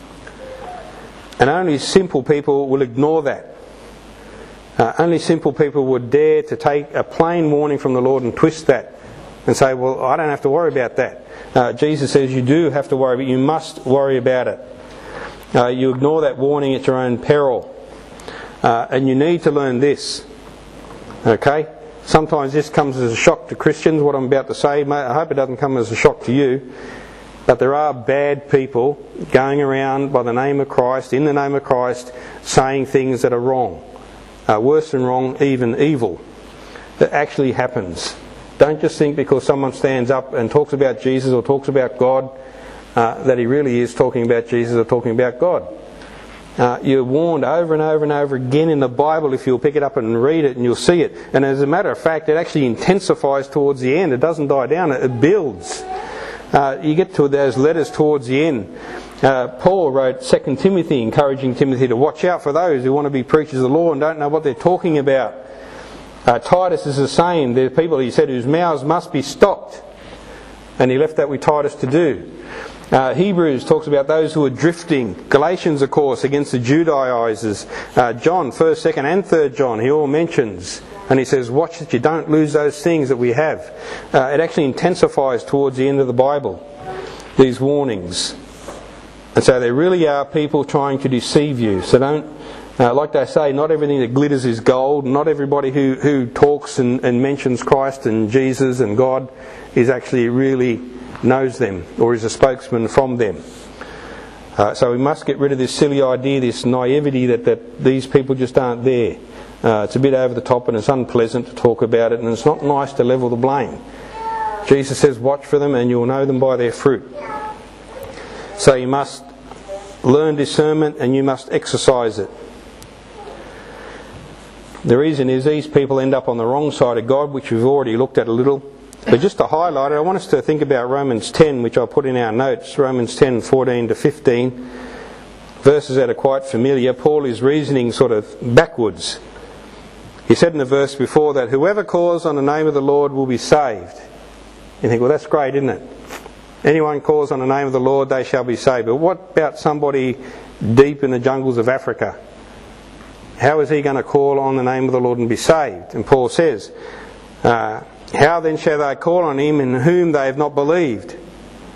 And only simple people will ignore that. Uh, only simple people would dare to take a plain warning from the Lord and twist that and say, well, I don't have to worry about that. Uh, Jesus says you do have to worry, but you must worry about it. Uh, you ignore that warning at your own peril. Uh, and you need to learn this. Okay? Sometimes this comes as a shock to Christians, what I'm about to say. I hope it doesn't come as a shock to you. But there are bad people going around by the name of Christ, in the name of Christ, saying things that are wrong. Uh, worse than wrong, even evil. That actually happens. Don't just think because someone stands up and talks about Jesus or talks about God uh, that he really is talking about Jesus or talking about God. Uh, you're warned over and over and over again in the Bible, if you'll pick it up and read it, and you'll see it. And as a matter of fact, it actually intensifies towards the end. It doesn't die down, it builds. Uh, you get to those letters towards the end. Uh, Paul wrote Second Timothy, encouraging Timothy to watch out for those who want to be preachers of the law and don't know what they're talking about. Uh, Titus is the same. There are people, he said, whose mouths must be stopped. And he left that with Titus to do. Uh, Hebrews talks about those who are drifting. Galatians, of course, against the Judaizers. Uh, John, first, second and third John, he all mentions. And he says, watch that you don't lose those things that we have. Uh, it actually intensifies towards the end of the Bible, these warnings. And so there really are people trying to deceive you. So don't, uh, like they say, not everything that glitters is gold. Not everybody who, who talks and, and mentions Christ and Jesus and God is actually really knows them or is a spokesman from them. Uh, so we must get rid of this silly idea, this naivety that, that these people just aren't there. Uh, it's a bit over the top and it's unpleasant to talk about it, and it's not nice to level the blame. Jesus says watch for them and you'll know them by their fruit. So you must learn discernment and you must exercise it. The reason is these people end up on the wrong side of God, which we've already looked at a little. But just to highlight it, I want us to think about Romans ten, which I put in our notes. Romans ten, fourteen to fifteen. Verses that are quite familiar. Paul is reasoning sort of backwards. He said in the verse before that whoever calls on the name of the Lord will be saved. You think, well, that's great, isn't it? Anyone calls on the name of the Lord, they shall be saved. But what about somebody deep in the jungles of Africa? How is he going to call on the name of the Lord and be saved? And Paul says, uh, how then shall they call on him in whom they have not believed?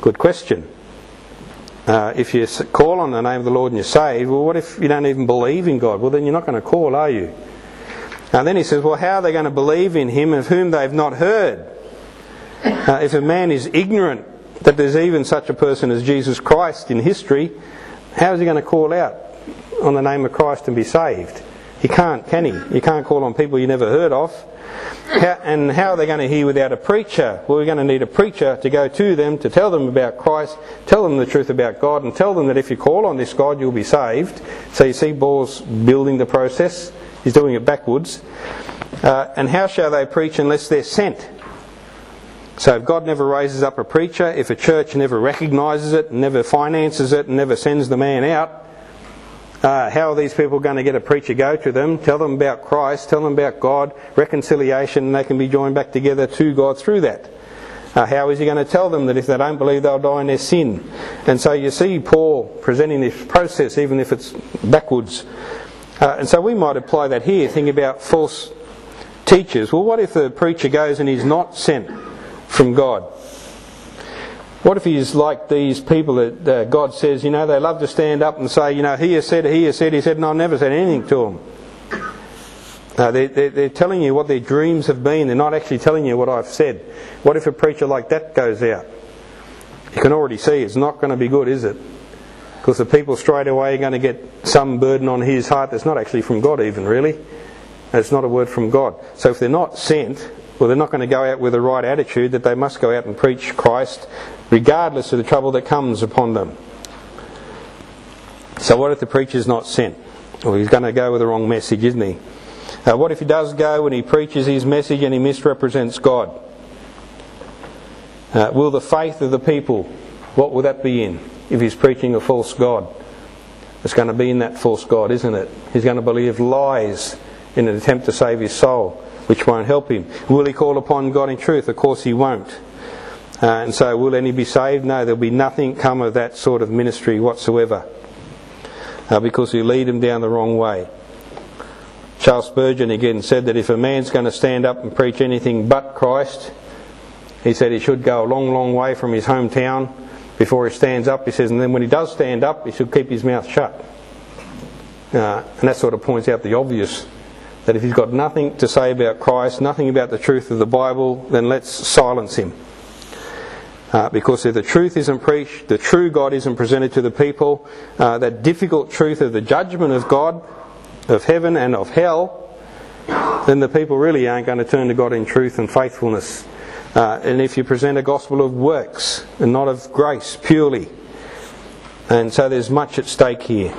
Good question. Uh, if you call on the name of the Lord and you're saved, well, what if you don't even believe in God? Well, then you're not going to call, are you? And then he says, well, how are they going to believe in him of whom they've not heard? Uh, if a man is ignorant that there's even such a person as Jesus Christ in history, how is he going to call out on the name of Christ and be saved? He can't, can he? You can't call on people you never heard of. How, and how are they going to hear without a preacher? Well, we're going to need a preacher to go to them, to tell them about Christ, tell them the truth about God, and tell them that if you call on this God, you'll be saved. So you see Paul's building the process. He's doing it backwards. Uh, and how shall they preach unless they're sent? So if God never raises up a preacher, if a church never recognises it, never finances it, and never sends the man out, Uh, how are these people going to get a preacher go to them, tell them about Christ, tell them about God, reconciliation, and they can be joined back together to God through that? Uh, how is he going to tell them that if they don't believe they'll die in their sin? And so you see Paul presenting this process, even if it's backwards. Uh, and so we might apply that here, think about false teachers. Well, what if the preacher goes and he's not sent from God? What if he's like these people that uh, God says, you know, they love to stand up and say, you know, he has said, he has said, he said, and I've never said anything to them. Uh, they're, they're, they're telling you what their dreams have been. They're not actually telling you what I've said. What if a preacher like that goes out? You can already see it's not going to be good, is it? Because the people straight away are going to get some burden on his heart that's not actually from God even, really. It's not a word from God. So if they're not sent, well, they're not going to go out with the right attitude that they must go out and preach Christ regardless of the trouble that comes upon them. So what if the preacher's not sent? Well, he's going to go with the wrong message, isn't he? Uh, what if he does go and he preaches his message and he misrepresents God? Uh, will the faith of the people, what will that be in if he's preaching a false God? It's going to be in that false God, isn't it? He's going to believe lies in an attempt to save his soul, which won't help him. Will he call upon God in truth? Of course he won't. Uh, and so will any be saved? No, there'll be nothing come of that sort of ministry whatsoever. Uh, because he'll lead them down the wrong way. Charles Spurgeon again said that if a man's going to stand up and preach anything but Christ, he said he should go a long, long way from his hometown before he stands up. He says, and then when he does stand up, he should keep his mouth shut. Uh, and that sort of points out the obvious. That if he's got nothing to say about Christ, nothing about the truth of the Bible, then let's silence him. Uh, because if the truth isn't preached, the true God isn't presented to the people, uh, that difficult truth of the judgment of God, of heaven and of hell, then the people really aren't going to turn to God in truth and faithfulness. Uh, and if you present a gospel of works and not of grace purely. And so there's much at stake here.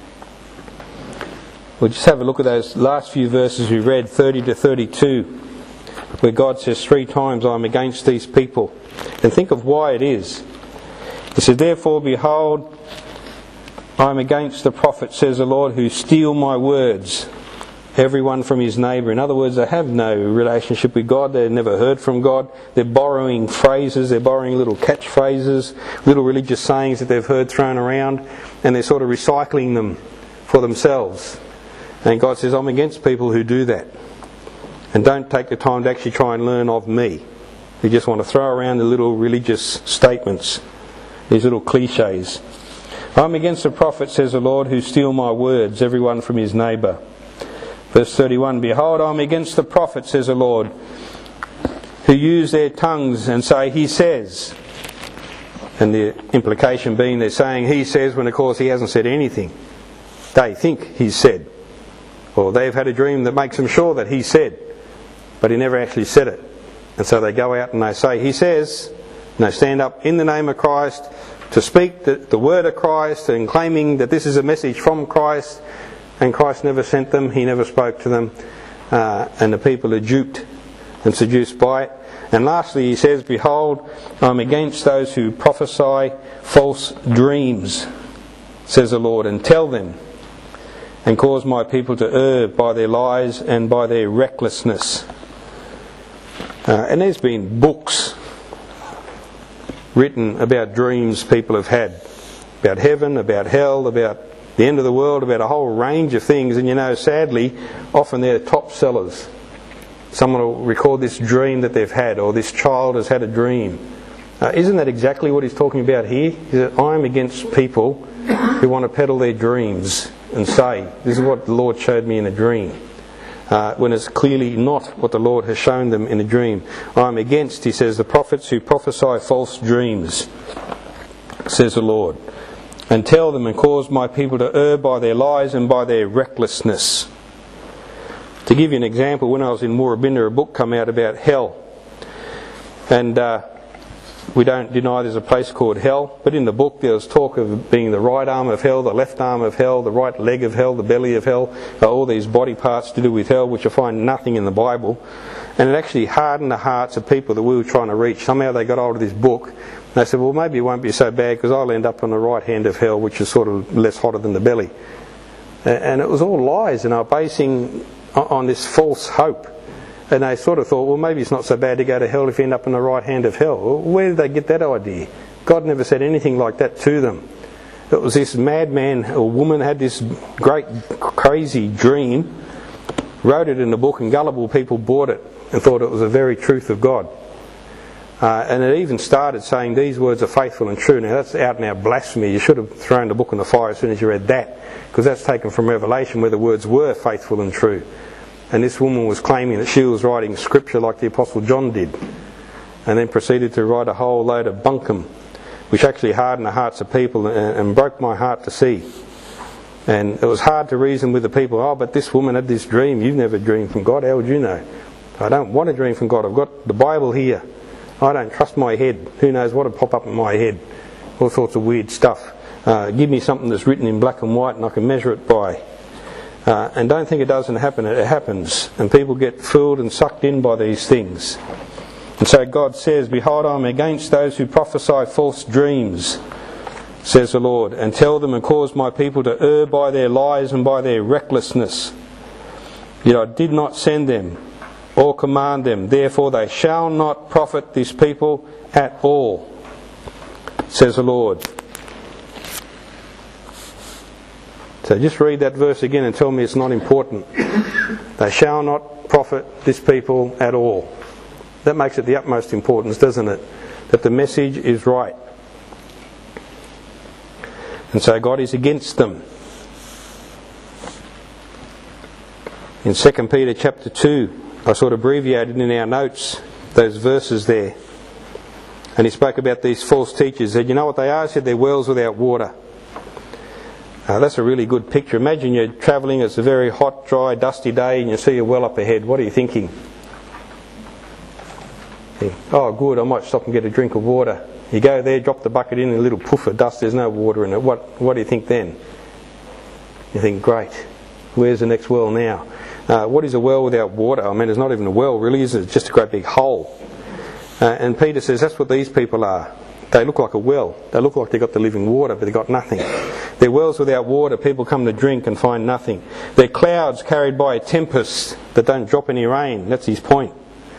We'll just have a look at those last few verses we read, thirty to thirty-two, where God says three times, I'm against these people. And think of why it is. He said, therefore, behold, I am against the prophets, says the Lord, who steal my words, everyone from his neighbour. In other words, they have no relationship with God. They've never heard from God. They're borrowing phrases. They're borrowing little catchphrases, little religious sayings that they've heard thrown around, and they're sort of recycling them for themselves. And God says, I'm against people who do that. And don't take the time to actually try and learn of me. You just want to throw around the little religious statements, these little cliches. I'm against the prophets, says the Lord, who steal my words, everyone from his neighbour. Verse thirty-one, behold, I'm against the prophets, says the Lord, who use their tongues and say, he says. And the implication being they're saying he says when of course he hasn't said anything. They think he's said. Or they've had a dream that makes them sure that he said, but he never actually said it. And so they go out and they say, he says, and they stand up in the name of Christ to speak the, the word of Christ and claiming that this is a message from Christ, and Christ never sent them, he never spoke to them, uh, and the people are duped and seduced by it. And lastly he says, behold, I'm against those who prophesy false dreams, says the Lord, and tell them, and cause my people to err by their lies and by their recklessness. Uh, and there's been books written about dreams people have had, about heaven, about hell, about the end of the world, about a whole range of things. And you know, sadly, often they're top sellers. Someone will record this dream that they've had, or this child has had a dream, Uh, isn't that exactly what he's talking about here? He said, I'm against people who want to peddle their dreams and say, this is what the Lord showed me in a dream. Uh, when it's clearly not what the Lord has shown them in a dream. I'm against, he says, the prophets who prophesy false dreams, says the Lord, and tell them and cause my people to err by their lies and by their recklessness. To give you an example, when I was in Moorabinda, a book came out about hell. And uh, we don't deny there's a place called hell, but in the book there was talk of being the right arm of hell, the left arm of hell, the right leg of hell, the belly of hell, uh, all these body parts to do with hell, which I find nothing in the Bible. And it actually hardened the hearts of people that we were trying to reach. Somehow they got hold of this book, and they said, well, maybe it won't be so bad because I'll end up on the right hand of hell, which is sort of less hotter than the belly. And it was all lies, and they were basing on this false hope. And they sort of thought, well, maybe it's not so bad to go to hell if you end up in the right hand of hell. Well, where did they get that idea? God never said anything like that to them. It was this madman or woman had this great crazy dream, wrote it in a book, and gullible people bought it and thought it was the very truth of God. Uh, and it even started saying these words are faithful and true. Now that's out and out blasphemy. You should have thrown the book in the fire as soon as you read that, because that's taken from Revelation where the words were faithful and true. And this woman was claiming that she was writing scripture like the Apostle John did, and then proceeded to write a whole load of bunkum, which actually hardened the hearts of people and, and broke my heart to see. And it was hard to reason with the people. Oh, but this woman had this dream. You've never dreamed from God. How would you know? I don't want to dream from God. I've got the Bible here. I don't trust my head. Who knows what would pop up in my head? All sorts of weird stuff. Uh, give me something that's written in black and white and I can measure it by. Uh, and don't think it doesn't happen. It happens. And people get fooled and sucked in by these things. And so God says, behold, I am against those who prophesy false dreams, says the Lord, and tell them and cause my people to err by their lies and by their recklessness. Yet I did not send them or command them. Therefore they shall not profit this people at all, says the Lord. So just read that verse again and tell me it's not important. They shall not profit this people at all. That makes it the utmost importance, doesn't it? That the message is right. And so God is against them. In Second Peter chapter two, I sort of abbreviated in our notes those verses there. And he spoke about these false teachers. He said, you know what they are? He said they're wells without water. Uh, that's a really good picture. Imagine you're travelling, it's a very hot, dry, dusty day and you see a well up ahead. What are you thinking? Think, oh good, I might stop and get a drink of water. You go there, drop the bucket in, a little poof of dust, there's no water in it. What, what do you think then? You think, great, where's the next well now? Uh, what is a well without water? I mean, it's not even a well really, is it? It's just a great big hole. Uh, and Peter says that's what these people are. They look like a well. They look like they've got the living water, but they've got nothing. They're wells without water. People come to drink and find nothing. They're clouds carried by a tempest that don't drop any rain. That's his point.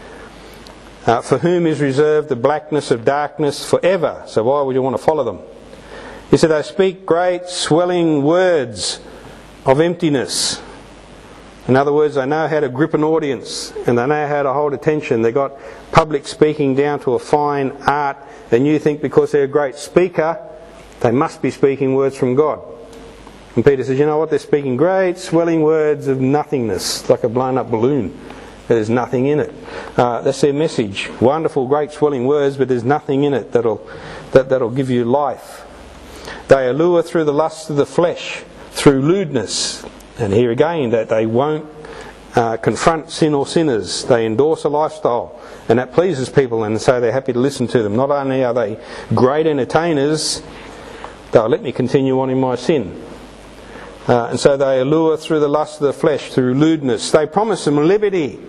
Uh, for whom is reserved the blackness of darkness forever. So why would you want to follow them? He said they speak great swelling words of emptiness. In other words, they know how to grip an audience and they know how to hold attention. They've got public speaking down to a fine art, and you think because they're a great speaker, they must be speaking words from God. And Peter says, you know what, they're speaking great swelling words of nothingness, like a blown up balloon. There's nothing in it. Uh, that's their message. Wonderful, great swelling words, but there's nothing in it that'll, that, that'll give you life. They allure through the lust of the flesh, through lewdness. And here again, that they won't uh, confront sin or sinners. They endorse a lifestyle, and that pleases people, and so they're happy to listen to them. Not only are they great entertainers, they'll let me continue on in my sin. Uh, and so they allure through the lust of the flesh, through lewdness. They promise them liberty.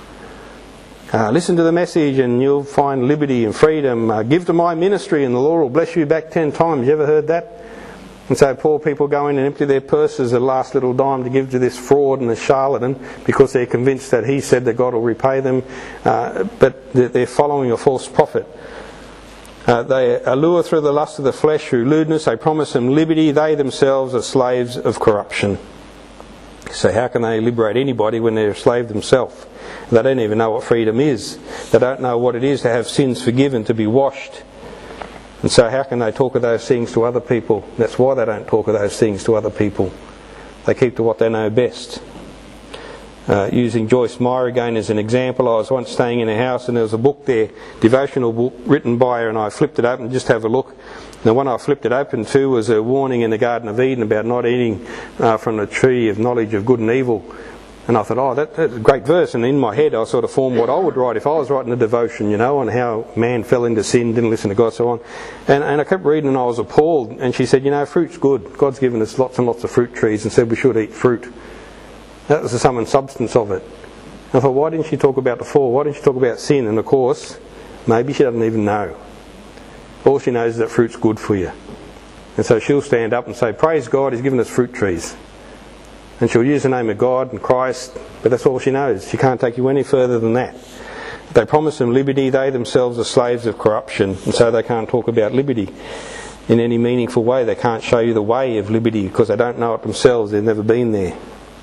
Uh, listen to the message and you'll find liberty and freedom. Uh, give to my ministry and the Lord will bless you back ten times. You ever heard that? And so poor people go in and empty their purses the last little dime to give to this fraud and this charlatan because they're convinced that he said that God will repay them, uh, but they're following a false prophet. Uh, they allure through the lust of the flesh, through lewdness. They promise them liberty. They themselves are slaves of corruption. So how can they liberate anybody when they're a slave themselves? They don't even know what freedom is. They don't know what it is to have sins forgiven, to be washed And so how can they talk of those things to other people? That's why they don't talk of those things to other people. They keep to what they know best. Uh, using Joyce Meyer again as an example, I was once staying in a house and there was a book there, devotional book written by her, and I flipped it open just to have a look. And the one I flipped it open to was a warning in the Garden of Eden about not eating uh, from the tree of knowledge of good and evil. And I thought, oh, that, that's a great verse. And in my head I sort of formed what I would write if I was writing a devotion, you know, on how man fell into sin, didn't listen to God, so on. And, and I kept reading and I was appalled. And she said, you know, fruit's good. God's given us lots and lots of fruit trees and said we should eat fruit. That was the sum and substance of it. And I thought, why didn't she talk about the fall? Why didn't she talk about sin? And of course, maybe she doesn't even know. All she knows is that fruit's good for you. And so she'll stand up and say, praise God, He's given us fruit trees. And she'll use the name of God and Christ, but that's all she knows. She can't take you any further than that. They promise them liberty, they themselves are slaves of corruption, and so they can't talk about liberty in any meaningful way. They can't show you the way of liberty because they don't know it themselves, they've never been there.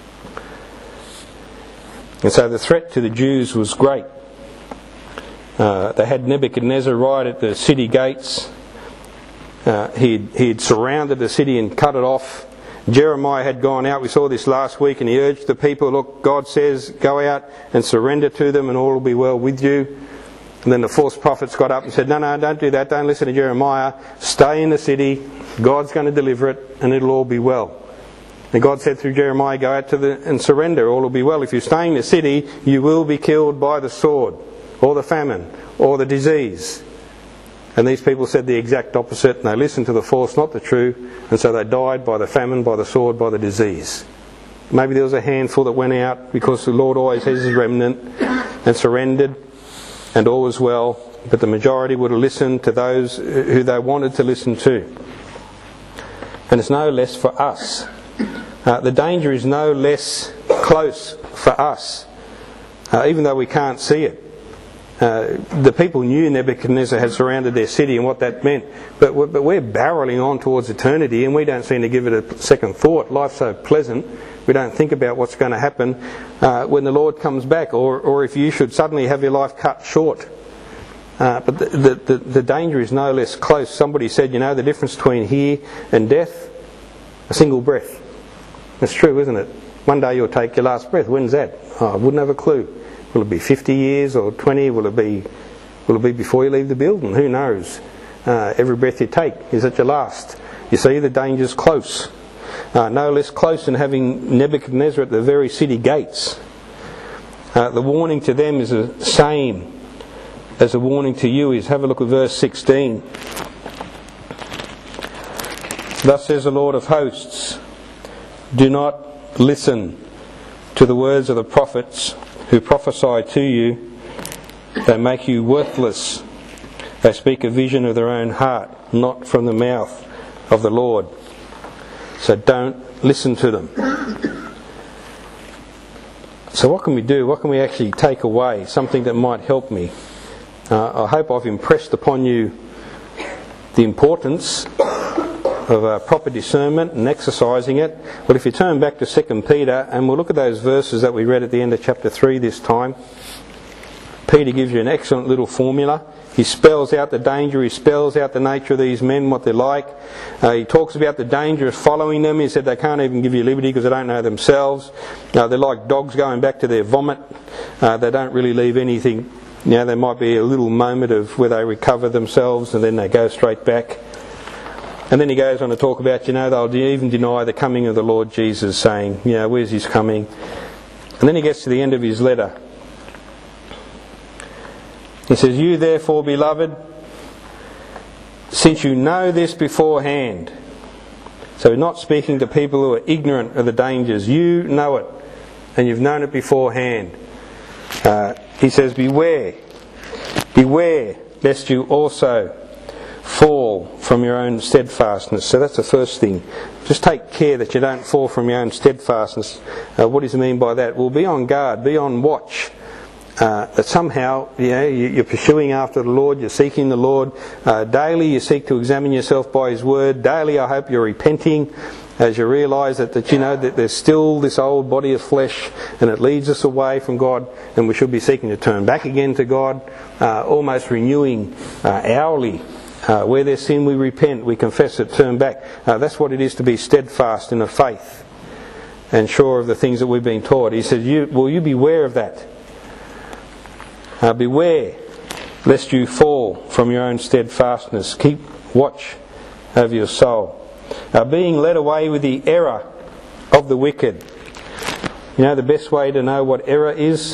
And so the threat to the Jews was great. Uh, they had Nebuchadnezzar right at the city gates. Uh, he'd, he'd surrounded the city and cut it off. Jeremiah had gone out, we saw this last week, and he urged the people, look, God says, go out and surrender to them and all will be well with you. And then the false prophets got up and said, no, no, don't do that, don't listen to Jeremiah, stay in the city, God's going to deliver it and it'll all be well. And God said through Jeremiah, go out to the and surrender, all will be well. If you stay in the city, you will be killed by the sword, or the famine, or the disease. And these people said the exact opposite, and they listened to the false, not the true, and so they died by the famine, by the sword, by the disease. Maybe there was a handful that went out because the Lord always has His remnant and surrendered, and all was well, but the majority would have listened to those who they wanted to listen to. And it's no less for us. Uh, the danger is no less close for us, uh, even though we can't see it. Uh, the people knew Nebuchadnezzar had surrounded their city and what that meant, but we're, but we're barrelling on towards eternity and we don't seem to give it a second thought. Life's so pleasant, we don't think about what's going to happen uh, when the Lord comes back, or, or if you should suddenly have your life cut short. Uh, but the, the, the, the danger is no less close. Somebody said, you know, the difference between here and death, a single breath. That's true, isn't it? One day you'll take your last breath. When's that? Oh, I wouldn't have a clue. Will it be fifty years or twenty? Will it be will it be before you leave the building? Who knows? Uh, every breath you take is at your last. You see, the danger's close. Uh, no less close than having Nebuchadnezzar at the very city gates. Uh, the warning to them is the same as the warning to you is. Have a look at verse sixteen. Thus says the Lord of hosts, do not listen to the words of the prophets who prophesy to you. They make you worthless. They speak a vision of their own heart, not from the mouth of the Lord. So don't listen to them. So what can we do? What can we actually take away? Something that might help me. Uh, I hope I've impressed upon you the importance of uh, proper discernment and exercising it. But if you turn back to Second Peter, and we'll look at those verses that we read at the end of chapter three this time. Peter gives you an excellent little formula. He spells out the danger, he spells out the nature of these men, what they're like. Uh, he talks about the danger of following them. He said they can't even give you liberty because they don't know themselves. Uh, they're like dogs going back to their vomit. Uh, they don't really leave anything. You know, there might be a little moment of where they recover themselves and then they go straight back. And then he goes on to talk about, you know, they'll even deny the coming of the Lord Jesus, saying, you know, where's His coming? And then he gets to the end of his letter. He says, you therefore, beloved, since you know this beforehand. So he's not speaking to people who are ignorant of the dangers. You know it, and you've known it beforehand. Uh, he says, beware, beware, lest you also fall from your own steadfastness. So that's the first thing. Just take care that you don't fall from your own steadfastness. Uh, what does he mean by that? Well, be on guard, be on watch. Uh, that somehow, you know, you're pursuing after the Lord, you're seeking the Lord. Uh, daily you seek to examine yourself by His Word. Daily I hope you're repenting as you realise that, that you know that there's still this old body of flesh and it leads us away from God, and we should be seeking to turn back again to God, uh, almost renewing uh, hourly Uh, where there's sin, we repent, we confess it, turn back. Uh, that's what it is to be steadfast in the faith and sure of the things that we've been taught. He says, you, will you beware of that? Uh, beware lest you fall from your own steadfastness. Keep watch over your soul. Uh, being led away with the error of the wicked. You know the best way to know what error is?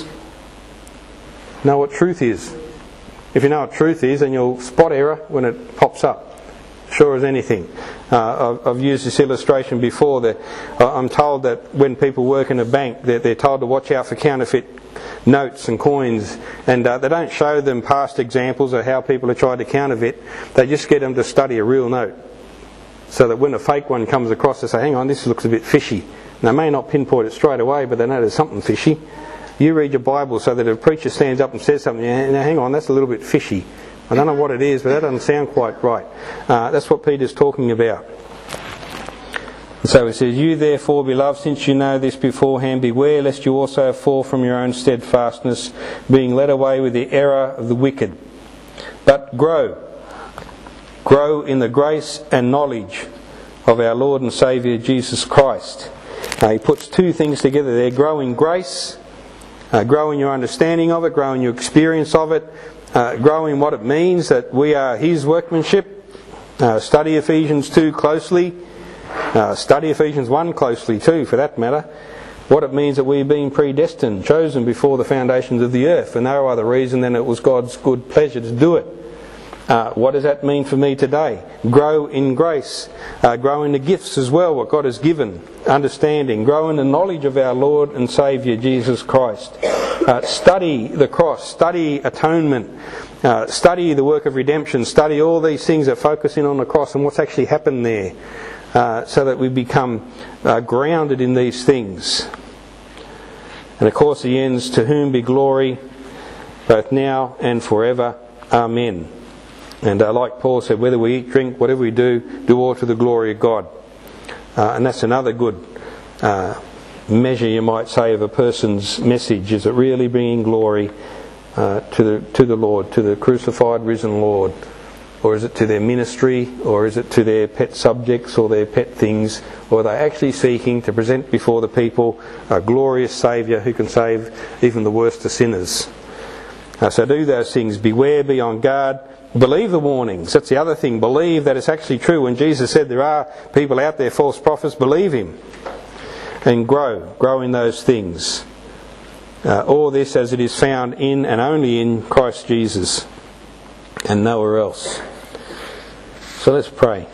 Know what truth is. If you know what truth is, then you'll spot error when it pops up. Sure as anything. Uh, I've, I've used this illustration before. That I'm told that when people work in a bank, they're, they're told to watch out for counterfeit notes and coins, and uh, they don't show them past examples of how people have tried to counterfeit. They just get them to study a real note, so that when a fake one comes across, they say, hang on, this looks a bit fishy. And they may not pinpoint it straight away, but they know there's something fishy. You read your Bible so that if a preacher stands up and says something, now hang on, that's a little bit fishy. I don't know what it is, but that doesn't sound quite right. Uh, that's what Peter's talking about. So he says, you therefore, beloved, since you know this beforehand, beware lest you also fall from your own steadfastness, being led away with the error of the wicked. But grow. Grow in the grace and knowledge of our Lord and Saviour Jesus Christ. Uh, he puts two things together there. Grow in grace. Uh, grow in your understanding of it. Grow in your experience of it. Uh, grow in what it means that we are His workmanship. Uh, study Ephesians two closely. Uh, study Ephesians one closely too, for that matter. What it means that we've been predestined, chosen before the foundations of the earth, for no other reason than it was God's good pleasure to do it. Uh, what does that mean for me today? Grow in grace. Uh, grow in the gifts as well, what God has given. Understanding. Grow in the knowledge of our Lord and Saviour Jesus Christ. Uh, study the cross. Study atonement. Uh, study the work of redemption. Study all these things that focus in on the cross and what's actually happened there. Uh, so that we become uh, grounded in these things. And of course he ends, to whom be glory both now and forever. Amen. And uh, like Paul said, whether we eat, drink, whatever we do, do all to the glory of God. Uh, and that's another good uh, measure, you might say, of a person's message. Is it really bringing glory uh, to the to the Lord, to the crucified, risen Lord? Or is it to their ministry? Or is it to their pet subjects or their pet things? Or are they actually seeking to present before the people a glorious Saviour who can save even the worst of sinners? Uh, so do those things. Beware, be on guard. Believe the warnings. That's the other thing. Believe that it's actually true. When Jesus said there are people out there, false prophets, believe Him. And grow. Grow in those things. Uh, all this as it is found in and only in Christ Jesus. And nowhere else. So let's pray.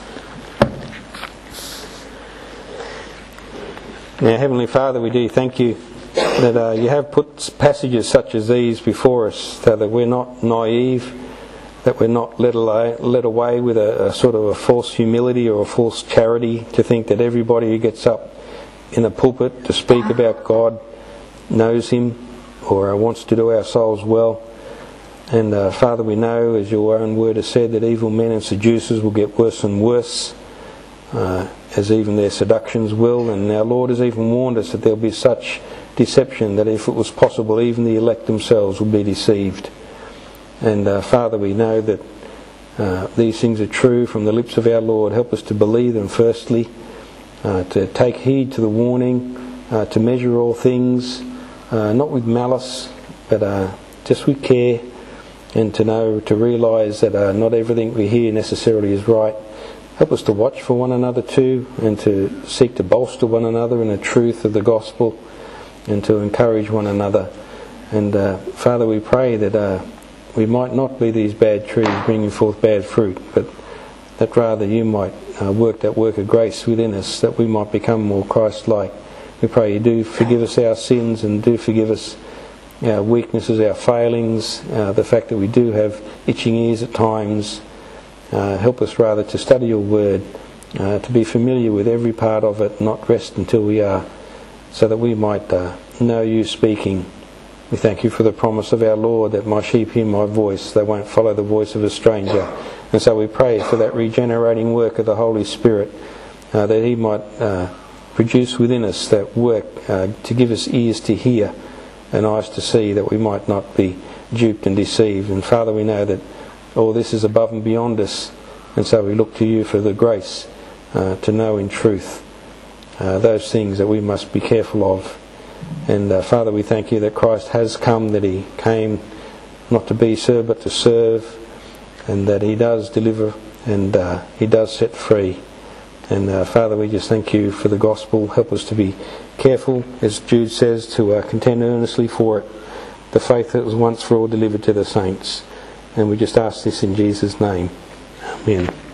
Now, Heavenly Father, we do thank You that uh, You have put passages such as these before us, so that we're not naive, that we're not led away, led away with a, a sort of a false humility or a false charity to think that everybody who gets up in a pulpit to speak about God knows Him or uh, wants to do our souls well. And uh, Father, we know, as Your own word has said, that evil men and seducers will get worse and worse, uh, as even their seductions will. And our Lord has even warned us that there will be such deception that if it was possible, even the elect themselves will be deceived. And uh, Father, we know that uh, these things are true from the lips of our Lord. Help us to believe them firstly, uh, to take heed to the warning, uh, to measure all things, uh, not with malice, but uh, just with care. And to know, to realise that uh, not everything we hear necessarily is right. Help us to watch for one another too, and to seek to bolster one another in the truth of the gospel, and to encourage one another. And uh, Father, we pray that uh, we might not be these bad trees bringing forth bad fruit, but that rather You might uh, work that work of grace within us, that we might become more Christ-like. We pray You do forgive us our sins, and do forgive us our weaknesses, our failings, uh, the fact that we do have itching ears at times. Uh, help us rather to study Your word, uh, to be familiar with every part of it, not rest until we are, so that we might uh, know You speaking. We thank You for the promise of our Lord that my sheep hear my voice, they won't follow the voice of a stranger. And so we pray for that regenerating work of the Holy Spirit, uh, that He might uh, produce within us that work uh, to give us ears to hear and eyes to see, that we might not be duped and deceived. And Father, we know that all this is above and beyond us, and so we look to you for the grace uh, to know in truth uh, those things that we must be careful of. And uh, Father, we thank you that Christ has come, that he came not to be served but to serve, and that he does deliver and uh, he does set free. And uh, Father, we just thank you for the gospel. Help us to be careful, as Jude says, to uh, contend earnestly for it, the faith that was once for all delivered to the saints. And we just ask this in Jesus' name. Amen.